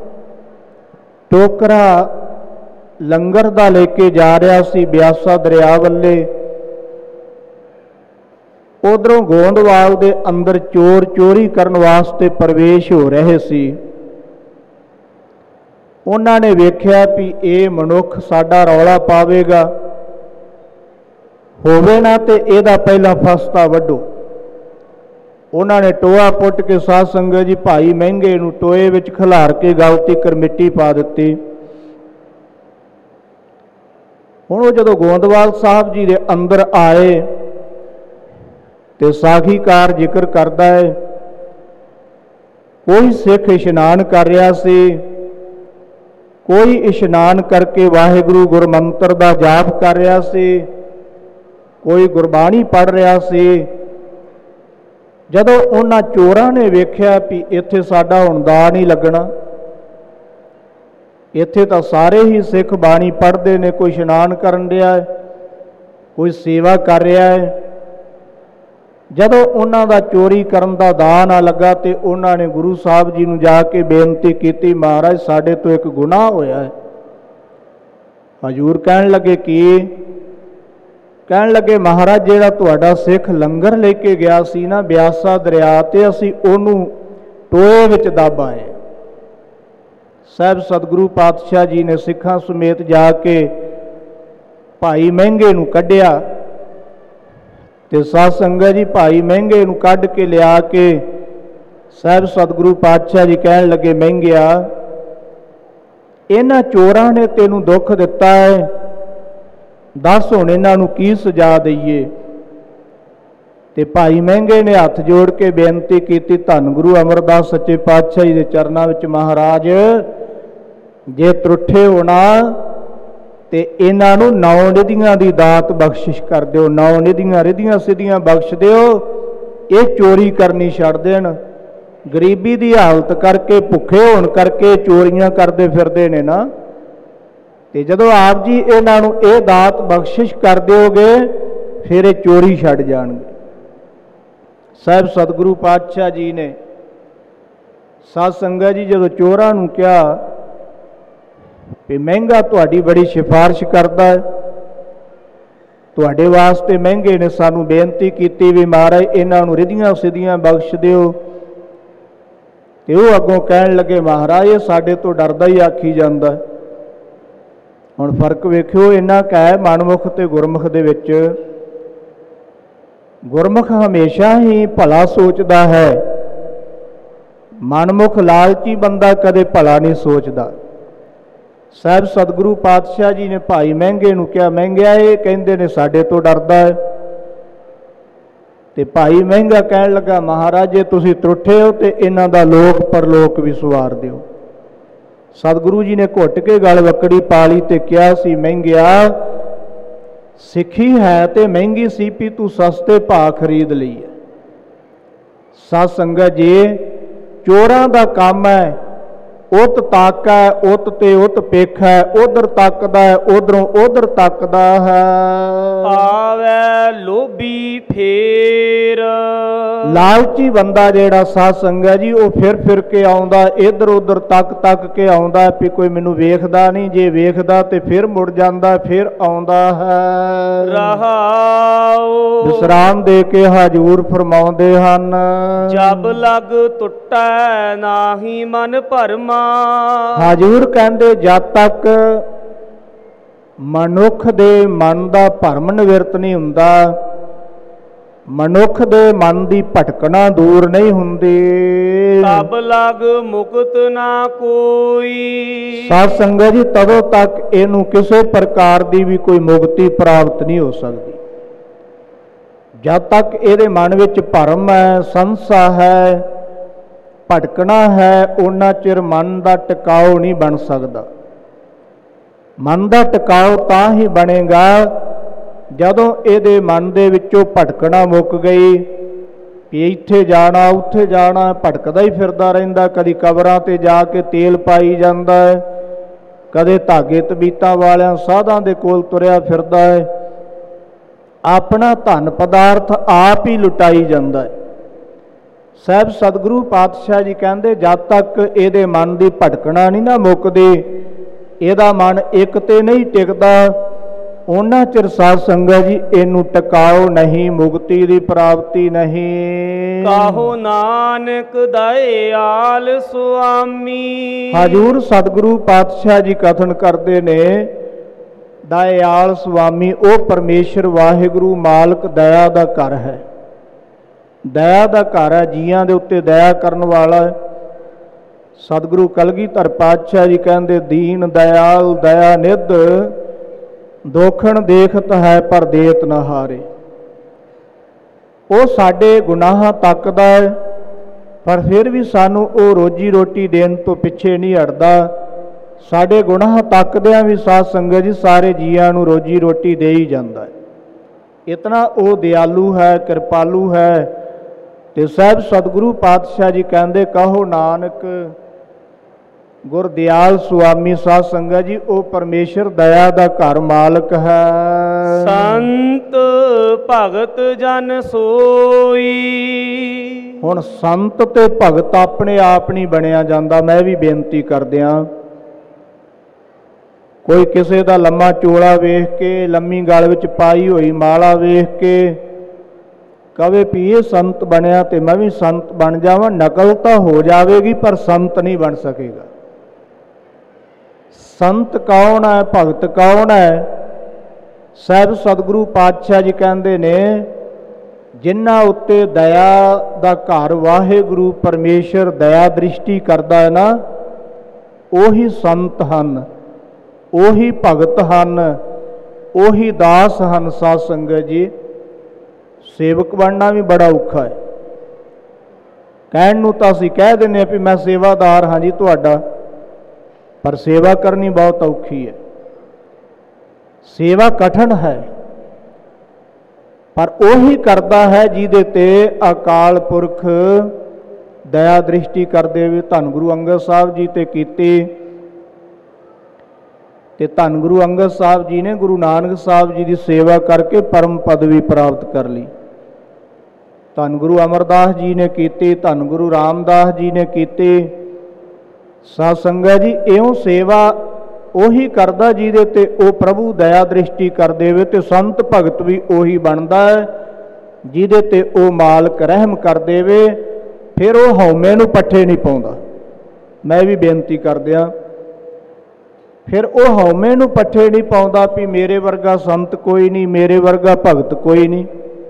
ਟੋਕਰਾ ਲੰਗਰ ਦਾ ਲੈ ਕੇ ਜਾ ਰਿਹਾ ਸੀ ਬਿਆਸਾ ਦਰਿਆ ਵੱਲੇ। ਉਧਰੋਂ ਗੋਂਦਵਾਲ ਦੇ ਅੰਦਰ ਚੋਰ ਚੋਰੀ ਕਰਨ ਵਾਸਤੇ ਪ੍ਰਵੇਸ਼ ਹੋ ਰਹੇ ਸੀ। ਉਹਨਾਂ ਨੇ ਵੇਖਿਆ ਵੀ ਇਹ ਮਨੁੱਖ ਸਾਡਾ ਰੌਲਾ ਪਾਵੇਗਾ, ਹੋਵੇ ਨਾ ਤੇ ਇਹਦਾ ਪਹਿਲਾ ਫਸਤਾ ਵੱਢੋ। ਉਹਨਾਂ ਨੇ ਟੋਆ ਪੁੱਟ ਕੇ ਸਾਧ ਸੰਗਤ ਜੀ ਭਾਈ ਮਹਿੰਗੇ ਨੂੰ ਟੋਏ ਵਿੱਚ ਖਿਲਾਰ ਕੇ ਗਲ ਤੀਕਰ ਮਿੱਟੀ ਪਾ ਦਿੱਤੀ। ਹੁਣ ਉਹ ਜਦੋਂ ਗੋਂਦਵਾਲ ਸਾਹਿਬ ਜੀ ਦੇ ਅੰਦਰ ਆਏ ਤੇ ਸਾਖੀਕਾਰ ਜ਼ਿਕਰ ਕਰਦਾ ਹੈ, ਕੋਈ ਸਿੱਖ ਇਸ਼ਨਾਨ ਕਰ ਰਿਹਾ ਸੀ, ਕੋਈ ਇਸ਼ਨਾਨ ਕਰਕੇ ਵਾਹਿਗੁਰੂ ਗੁਰਮੰਤਰ ਦਾ ਜਾਪ ਕਰ ਰਿਹਾ ਸੀ, ਕੋਈ ਗੁਰਬਾਣੀ ਪੜ੍ਹ ਰਿਹਾ ਸੀ। ਜਦੋਂ ਉਹਨਾਂ ਚੋਰਾਂ ਨੇ ਵੇਖਿਆ ਵੀ ਇੱਥੇ ਸਾਡਾ ਹੁਣ ਦਾ ਨਹੀਂ ਲੱਗਣਾ, ਇੱਥੇ ਤਾਂ ਸਾਰੇ ਹੀ ਸਿੱਖ ਬਾਣੀ ਪੜ੍ਹਦੇ ਨੇ, ਕੋਈ ਇਸ਼ਨਾਨ ਕਰਨ ਰਿਹਾ ਹੈ, ਕੋਈ ਸੇਵਾ ਕਰ ਰਿਹਾ ਹੈ। ਜਦੋਂ ਉਹਨਾਂ ਦਾ ਚੋਰੀ ਕਰਨ ਦਾ ਦਾ ਨਾ ਲੱਗਾ ਤੇ ਉਹਨਾਂ ਨੇ ਗੁਰੂ ਸਾਹਿਬ ਜੀ ਨੂੰ ਜਾ ਕੇ ਬੇਨਤੀ ਕੀਤੀ, ਮਹਾਰਾਜ ਸਾਡੇ ਤੋਂ ਇੱਕ ਗੁਨਾਹ ਹੋਇਆ ਹੈ। ਹਜ਼ੂਰ ਕਹਿਣ ਲੱਗੇ ਕੀ? ਕਹਿਣ ਲੱਗੇ ਮਹਾਰਾਜ ਜਿਹੜਾ ਤੁਹਾਡਾ ਸਿੱਖ ਲੰਗਰ ਲੈ ਕੇ ਗਿਆ ਸੀ ਨਾ ਬਿਆਸਾ ਦਰਿਆ ਤੇ, ਅਸੀਂ ਉਹਨੂੰ ਟੋਏ ਵਿੱਚ ਦੱਬ ਆਏ। ਸਾਹਿਬ ਸਤਿਗੁਰੂ ਪਾਤਸ਼ਾਹ ਜੀ ਨੇ ਸਿੱਖਾਂ ਸਮੇਤ ਜਾ ਕੇ ਭਾਈ ਮਹਿੰਗੇ ਨੂੰ ਕੱਢਿਆ ਤੇ ਸਾਧ ਸੰਗਤ ਜੀ ਭਾਈ ਮਹਿੰਗੇ ਨੂੰ ਕੱਢ ਕੇ ਲਿਆ ਕੇ ਸਾਹਿਬ ਸਤਿਗੁਰੂ ਪਾਤਸ਼ਾਹ ਜੀ ਕਹਿਣ ਲੱਗੇ, ਮਹਿੰਗਿਆ ਇਹਨਾਂ ਚੋਰਾਂ ਨੇ ਤੈਨੂੰ ਦੁੱਖ ਦਿੱਤਾ ਹੈ, ਦੱਸ ਹੁਣ ਇਹਨਾਂ ਨੂੰ ਕੀ ਸਜ਼ਾ ਦਈਏ। ਤੇ ਭਾਈ ਮਹਿੰਗੇ ਨੇ ਹੱਥ ਜੋੜ ਕੇ ਬੇਨਤੀ ਕੀਤੀ, ਧੰਨ ਗੁਰੂ ਅਮਰਦਾਸ ਸੱਚੇ ਪਾਤਸ਼ਾਹ ਜੀ ਦੇ ਚਰਨਾਂ ਵਿੱਚ, ਮਹਾਰਾਜ ਜੇ ਤਰੁੱਠੇ ਹੋਣਾ ਤੇ ਇਹਨਾਂ ਨੂੰ 9 ਨਿਧੀਆਂ ਦੀ ਦਾਤ ਬਖਸ਼ਿਸ਼ ਕਰ ਦਿਓ, 9 ਨਿਧੀਆਂ ਰਿਧੀਆਂ ਸਿੱਧੀਆਂ ਬਖਸ਼ ਦਿਓ, ਇਹ ਚੋਰੀ ਕਰਨੀ ਛੱਡ ਦੇਣ। ਗਰੀਬੀ ਦੀ ਹਾਲਤ ਕਰਕੇ, ਭੁੱਖੇ ਹੋਣ ਕਰਕੇ ਚੋਰੀਆਂ ਕਰਦੇ ਫਿਰਦੇ ਨੇ ਨਾ, ਤੇ ਜਦੋਂ ਆਪ ਜੀ ਇਹਨਾਂ ਨੂੰ ਇਹ ਦਾਤ ਬਖਸ਼ਿਸ਼ ਕਰ ਦਿਓਗੇ ਫਿਰ ਇਹ ਚੋਰੀ ਛੱਡ ਜਾਣਗੇ। ਸਾਹਿਬ ਸਤਿਗੁਰੂ ਪਾਤਸ਼ਾਹ ਜੀ ਨੇ ਸਾਧ ਸੰਗਤ ਜੀ ਜਦੋਂ ਚੋਰਾਂ ਨੂੰ ਕਿਹਾ ਵੀ ਮਹਿੰਗਾ ਤੁਹਾਡੀ ਬੜੀ ਸਿਫਾਰਿਸ਼ ਕਰਦਾ ਹੈ, ਤੁਹਾਡੇ ਵਾਸਤੇ ਮਹਿੰਗੇ ਨੇ ਸਾਨੂੰ ਬੇਨਤੀ ਕੀਤੀ ਵੀ ਮਹਾਰਾਜ ਇਹਨਾਂ ਨੂੰ ਰਿਧੀਆਂ ਸਿੱਧੀਆਂ ਬਖਸ਼ ਦਿਓ, ਤੇ ਉਹ ਅੱਗੋਂ ਕਹਿਣ ਲੱਗੇ ਮਹਾਰਾਜ ਇਹ ਸਾਡੇ ਤੋਂ ਡਰਦਾ ਹੀ ਆਖੀ ਜਾਂਦਾ। ਹੁਣ ਫਰਕ ਵੇਖਿਓ ਇੰਨਾ ਕੁ ਹੈ ਮਨਮੁਖ ਤੇ ਗੁਰਮੁਖ ਦੇ ਵਿੱਚ। ਗੁਰਮੁਖ ਹਮੇਸ਼ਾ ਹੀ ਭਲਾ ਸੋਚਦਾ ਹੈ, ਮਨਮੁਖ ਲਾਲਚੀ ਬੰਦਾ ਕਦੇ ਭਲਾ ਨਹੀਂ ਸੋਚਦਾ। ਸਾਹਿਬ ਸਤਿਗੁਰੂ ਪਾਤਸ਼ਾਹ ਜੀ ਨੇ ਭਾਈ ਮਹਿੰਗੇ ਨੂੰ ਕਿਹਾ, ਮਹਿੰਗਿਆ ਇਹ ਕਹਿੰਦੇ ਨੇ ਸਾਡੇ ਤੋਂ ਡਰਦਾ ਹੈ। ਤੇ ਭਾਈ ਮਹਿੰਗਾ ਕਹਿਣ ਲੱਗਾ ਮਹਾਰਾਜ ਜੇ ਤੁਸੀਂ ਤਰੁੱਠੇ ਹੋ ਤੇ ਇਹਨਾਂ ਦਾ ਲੋਕ ਪਰਲੋਕ ਵੀ ਸਵਾਰ ਦਿਓ। ਸਤਿਗੁਰੂ ਜੀ ਨੇ ਘੁੱਟ ਕੇ ਗਲ ਵਕੜੀ ਪਾ ਲਈ ਤੇ ਕਿਹਾ ਸੀ, ਮਹਿੰਗਿਆ ਸਿੱਖੀ ਹੈ ਤੇ ਮਹਿੰਗੀ ਸੀ ਵੀ ਤੂੰ ਸਸਤੇ ਭਾਅ ਖਰੀਦ ਲਈ ਹੈ। ਸਾਧ ਸੰਗਤ ਜੀ ਚੋਰਾਂ ਦਾ ਕੰਮ ਹੈ, ਉਤ ਤਾਕ ਹੈ, ਉਤ ਤੇ ਉਤ ਪੇਖ ਹੈ, ਉਧਰ ਤੱਕਦਾ ਹੈ ਉਧਰੋਂ ਉਧਰ ਤੱਕਦਾ ਹੈ। ਆਵੇ ਲੋਭੀ ਫੇਰ ਲਾਲਚੀ ਬੰਦਾ ਜਿਹੜਾ ਸਾਧ ਸੰਗਤ ਜੀ ਉਹ ਫਿਰ ਕੇ ਆਉਂਦਾ, ਇੱਧਰ ਉੱਧਰ ਤੱਕ ਕੇ ਆਉਂਦਾ ਵੀ ਕੋਈ ਮੈਨੂੰ ਵੇਖਦਾ ਨਹੀਂ, ਜੇ ਵੇਖਦਾ ਤੇ ਫਿਰ ਮੁੜ ਜਾਂਦਾ, ਫਿਰ ਆਉਂਦਾ ਹੈ। ਰਹਾਉ ਵਿਸਰਾਮ ਦੇ ਕੇ ਹਜੂਰ ਫਰਮਾਉਂਦੇ ਹਨ, ਜਬ ਲਗ ਟੁੱਟੈ ਨਾਹੀ ਮਨ ਭਰਮਾ। ਹਜੂਰ ਕਹਿੰਦੇ ਜਦ ਤੱਕ ਮਨੁੱਖ ਦੇ ਮਨ ਦਾ ਭਰਮ ਨਿਵਰਤ ਨਹੀਂ ਹੁੰਦਾ, ਮਨੁੱਖ ਦੇ ਮਨ ਦੀ ਭਟਕਣਾ ਦੂਰ ਨਹੀਂ ਹੁੰਦੀ, ਤਬ ਲਗ ਮੁਕਤ ਨਾ ਕੋਈ। ਸਾਧ ਸੰਗਤ ਜੀ ਤਦੋਂ ਤੱਕ ਇਹਨੂੰ ਕਿਸੇ ਪ੍ਰਕਾਰ ਦੀ ਵੀ ਕੋਈ ਮੁਕਤੀ ਪ੍ਰਾਪਤ ਨਹੀਂ ਹੋ ਸਕਦੀ। ਜਦ ਤੱਕ ਇਹਦੇ ਮਨ ਵਿੱਚ ਭਰਮ ਹੈ, ਸੰਸਾ ਹੈ, ਭਟਕਣਾ ਹੈ, ਉਹਨਾਂ ਚਿਰ ਮਨ ਦਾ ਟਿਕਾਓ ਨਹੀਂ ਬਣ ਸਕਦਾ। ਮਨ ਦਾ ਟਿਕਾਓ ਤਾਂ ਹੀ ਬਣੇਗਾ ਜਦੋਂ ਇਹਦੇ ਮਨ ਦੇ ਵਿੱਚੋਂ ਭਟਕਣਾ ਮੁੱਕ ਗਈ ਵੀ ਇੱਥੇ ਜਾਣਾ ਉੱਥੇ ਜਾਣਾ, ਭਟਕਦਾ ਹੀ ਫਿਰਦਾ ਰਹਿੰਦਾ, ਕਦੀ ਕਬਰਾਂ ਤੇ ਜਾ ਕੇ ਤੇਲ ਪਾਈ ਜਾਂਦਾ ਹੈ, ਕਦੇ ਧਾਗੇ ਤਬੀਤਾਂ ਵਾਲਿਆਂ ਸਾਧਾਂ ਦੇ ਕੋਲ ਤੁਰਿਆ ਫਿਰਦਾ ਹੈ, ਆਪਣਾ ਧਨ ਪਦਾਰਥ ਆਪ ਹੀ ਲੁਟਾਈ ਜਾਂਦਾ ਹੈ। ਸਾਹਿਬ ਸਤਿਗੁਰੂ ਪਾਤਸ਼ਾਹ ਜੀ ਕਹਿੰਦੇ ਜਦ ਤੱਕ ਇਹਦੇ ਮਨ ਦੀ ਭਟਕਣਾ ਨਹੀਂ ਨਾ ਮੁੱਕਦੀ, ਇਹਦਾ ਮਨ ਇੱਕ ਤੇ ਨਹੀਂ ਟਿਕਦਾ, ਉਹਨਾਂ ਚਿਰ ਸਾਧ ਸੰਗਤ ਜੀ ਇਹਨੂੰ ਟਿਕਾਓ ਨਹੀਂ, ਮੁਕਤੀ ਦੀ ਪ੍ਰਾਪਤੀ ਨਹੀਂ। ਕਾਹੋ ਨਾਨਕ ਦਇਆਲ ਸੁਆਮੀ। ਹਜੂਰ ਸਤਿਗੁਰੂ ਪਾਤਸ਼ਾਹ ਜੀ ਕਥਨ ਕਰਦੇ ਨੇ ਦਇਆਲ ਸੁਆਮੀ ਉਹ ਪਰਮੇਸ਼ਰ ਵਾਹਿਗੁਰੂ ਮਾਲਕ ਦਇਆ ਦਾ ਘਰ ਹੈ, ਦਇਆ ਦਾ ਘਰ ਹੈ, ਜੀਆਂ ਦੇ ਉੱਤੇ ਦਇਆ ਕਰਨ ਵਾਲਾ। ਸਤਿਗੁਰੂ ਕਲਗੀਧਰ ਪਾਤਸ਼ਾਹ ਜੀ ਕਹਿੰਦੇ ਦੀਨ ਦਇਆਲ ਦਇਆ ਨਿਧ, ਦੋਖਣ ਦੇਖਤ ਹੈ ਪਰ ਦੇਤ ਨਾ ਹਾਰੇ। ਉਹ ਸਾਡੇ ਗੁਨਾਹਾਂ ਤੱਕਦਾ ਹੈ ਪਰ ਫਿਰ ਵੀ ਸਾਨੂੰ ਉਹ ਰੋਜੀ ਰੋਟੀ ਦੇਣ ਤੋਂ ਪਿੱਛੇ ਨਹੀਂ ਹਟਦਾ। ਸਾਡੇ ਗੁਨਾਹ ਤੱਕਦਿਆਂ ਵੀ ਸਾਧ ਸੰਗਤ ਜੀ ਸਾਰੇ ਜੀਆਂ ਨੂੰ ਰੋਜੀ ਰੋਟੀ ਦੇ ਹੀ ਜਾਂਦਾ ਹੈ। ਇਤਨਾ ਉਹ ਦਿਆਲੂ ਹੈ, ਕਿਰਪਾਲੂ ਹੈ। ਤੇ ਸਾਹਿਬ ਸਤਿਗੁਰੂ ਪਾਤਸ਼ਾਹ ਜੀ ਕਹਿੰਦੇ ਕਹੋ ਨਾਨਕ ਗੁਰਦਿਆਲ ਸੁਆਮੀ। ਸਾਧ ਸੰਗਤ ਜੀ ਉਹ ਪਰਮੇਸ਼ਰ ਦਇਆ ਦਾ ਘਰ ਮਾਲਕ ਹੈ। ਸੰਤ ਭਗਤ ਜਨ ਸੋਈ। ਹੁਣ ਸੰਤ ਤੇ ਭਗਤ ਆਪਣੇ ਆਪ ਨਹੀਂ ਬਣਿਆ ਜਾਂਦਾ। ਮੈਂ ਵੀ ਬੇਨਤੀ ਕਰਦਿਆਂ कोई किसी का लम्मा चोला वेख के, लम्मी गल विच पाई हुई माला वेख के कवे भी ये संत बनया तो मैं भी संत बन जावां, नकल तो हो जाएगी पर संत नहीं बन सकेगा। संत कौन है, भगत कौन है? साहब सतगुरु पातशाह जी कहते ने, जिन्हां उत्ते दया दा घर वाहेगुरु परमेश्वर दया दृष्टि करता है ना, ओही संत हन, ओही भगत हन, ओही दास हन। साध संगत जी, सेवक बनना भी बड़ा औखा है। कहण नूं तां असीं कह दिंदे भी मैं सेवादार हाँ जी तुहाडा, पर सेवा करनी बहुत औखी है। सेवा कठिन है, पर ओही करता है जिहदे ते अकाल पुरख दया दृष्टि करदे वे। धन गुरु अंगद साहब जी ते कीती, ते धन गुरु अंगद साहब जी ने गुरु नानक साहब जी की सेवा करके परम पदवी प्राप्त कर ली। धन गुरु अमरदास जी ने कीती, धन गुरु रामदास जी ने कीती। साध संगत जी, इउं सेवा ओही करदा जिहदे ते ओ प्रभु दया दृष्टि कर देवे, ते संत भगत भी ओही बनदा है जिहदे ते ओ मालक रहम कर देवे। फिर वो हौमे नूं पट्ठे नहीं पाउंदा। मैं भी बेनती कर दियां, फिर वो हौमे नूं पट्ठे नहीं पाउंदा भी मेरे वर्गा संत कोई नहीं, मेरे वर्गा भगत कोई नहीं।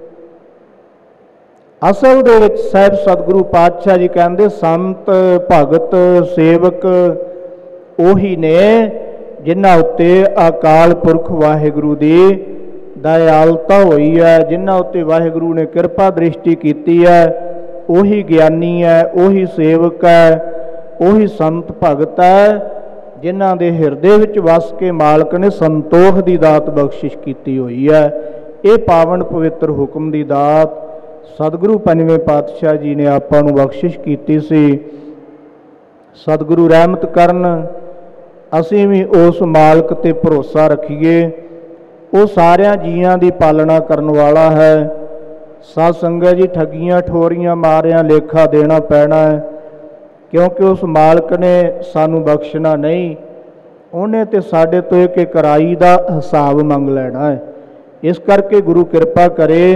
असल दे विच साहिब सतगुरु पातशाह जी कहंदे, संत भगत सेवक ओही ने जिन्हां उत्ते अकाल पुरख वाहिगुरू दी दयालता होई है, जिन्हां उत्ते वाहिगुरू ने कृपा दृष्टि कीती है। ओही ज्ञानी है, ओही सेवक है, ओही संत भगत है, जिन्हां दे हिरदे विच वस के मालक ने संतोख दी दात बख्शिश कीती हुई है। ये पावन पवित्र हुक्म दी दात सतगुरु पंजवें पातशाह जी ने आपां नूं बख्शिश कीती सी। सतगुरु रहमत करन, असीं भी उस मालक ते भरोसा रखीए। वो सारियां जीआं दी पालना करन वाला है। साध संगत जी, ठगियां ठोरियां मारियां लेखा देना पैना है, क्योंकि उस मालक ने सानू बख्शना नहीं, उन्हें तो साडे तो एक एक राई का हिसाब मंग लेना है। इस करके गुरु कृपा करे,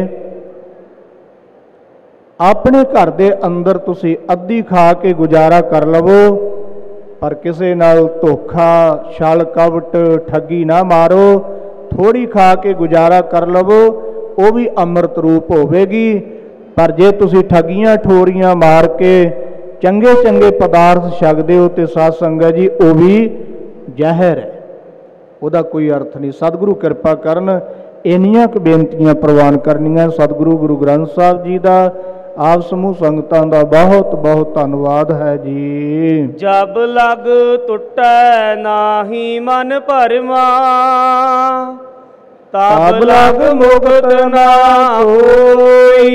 अपने घर दे अंदर तुसी अद्धी खा के गुजारा कर लवो, पर किसी नाल धोखा छल कवट ठगी ना मारो। थोड़ी खा के गुजारा कर लवो, वो भी अमृत रूप होवेगी। पर जे तुसी ठगियां ठोरियां मार के चंगे चंगे पदार्थ छकदे हो तो साध संगत जी वो भी जहर है, उसका कोई अर्थ नहीं। सतगुरु कृपा करन, इन्नियां क बेनतियां प्रवान करनियां। सतगुरु गुरु ग्रंथ साहब जी का, आप समूह संगतां दा बहुत बहुत धन्यवाद है जी। जब लग टुटै नाही मन भरमा, तब लग मुक्त ना होई।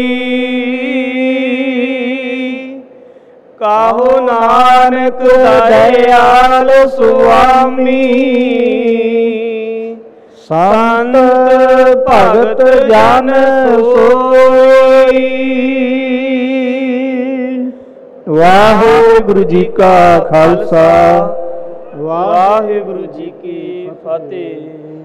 काहो नानक दयाल सुआमी, संत भगत जन सोई। वाहिगुरु जी का खालसा, वाहिगुरु जी की फतेह।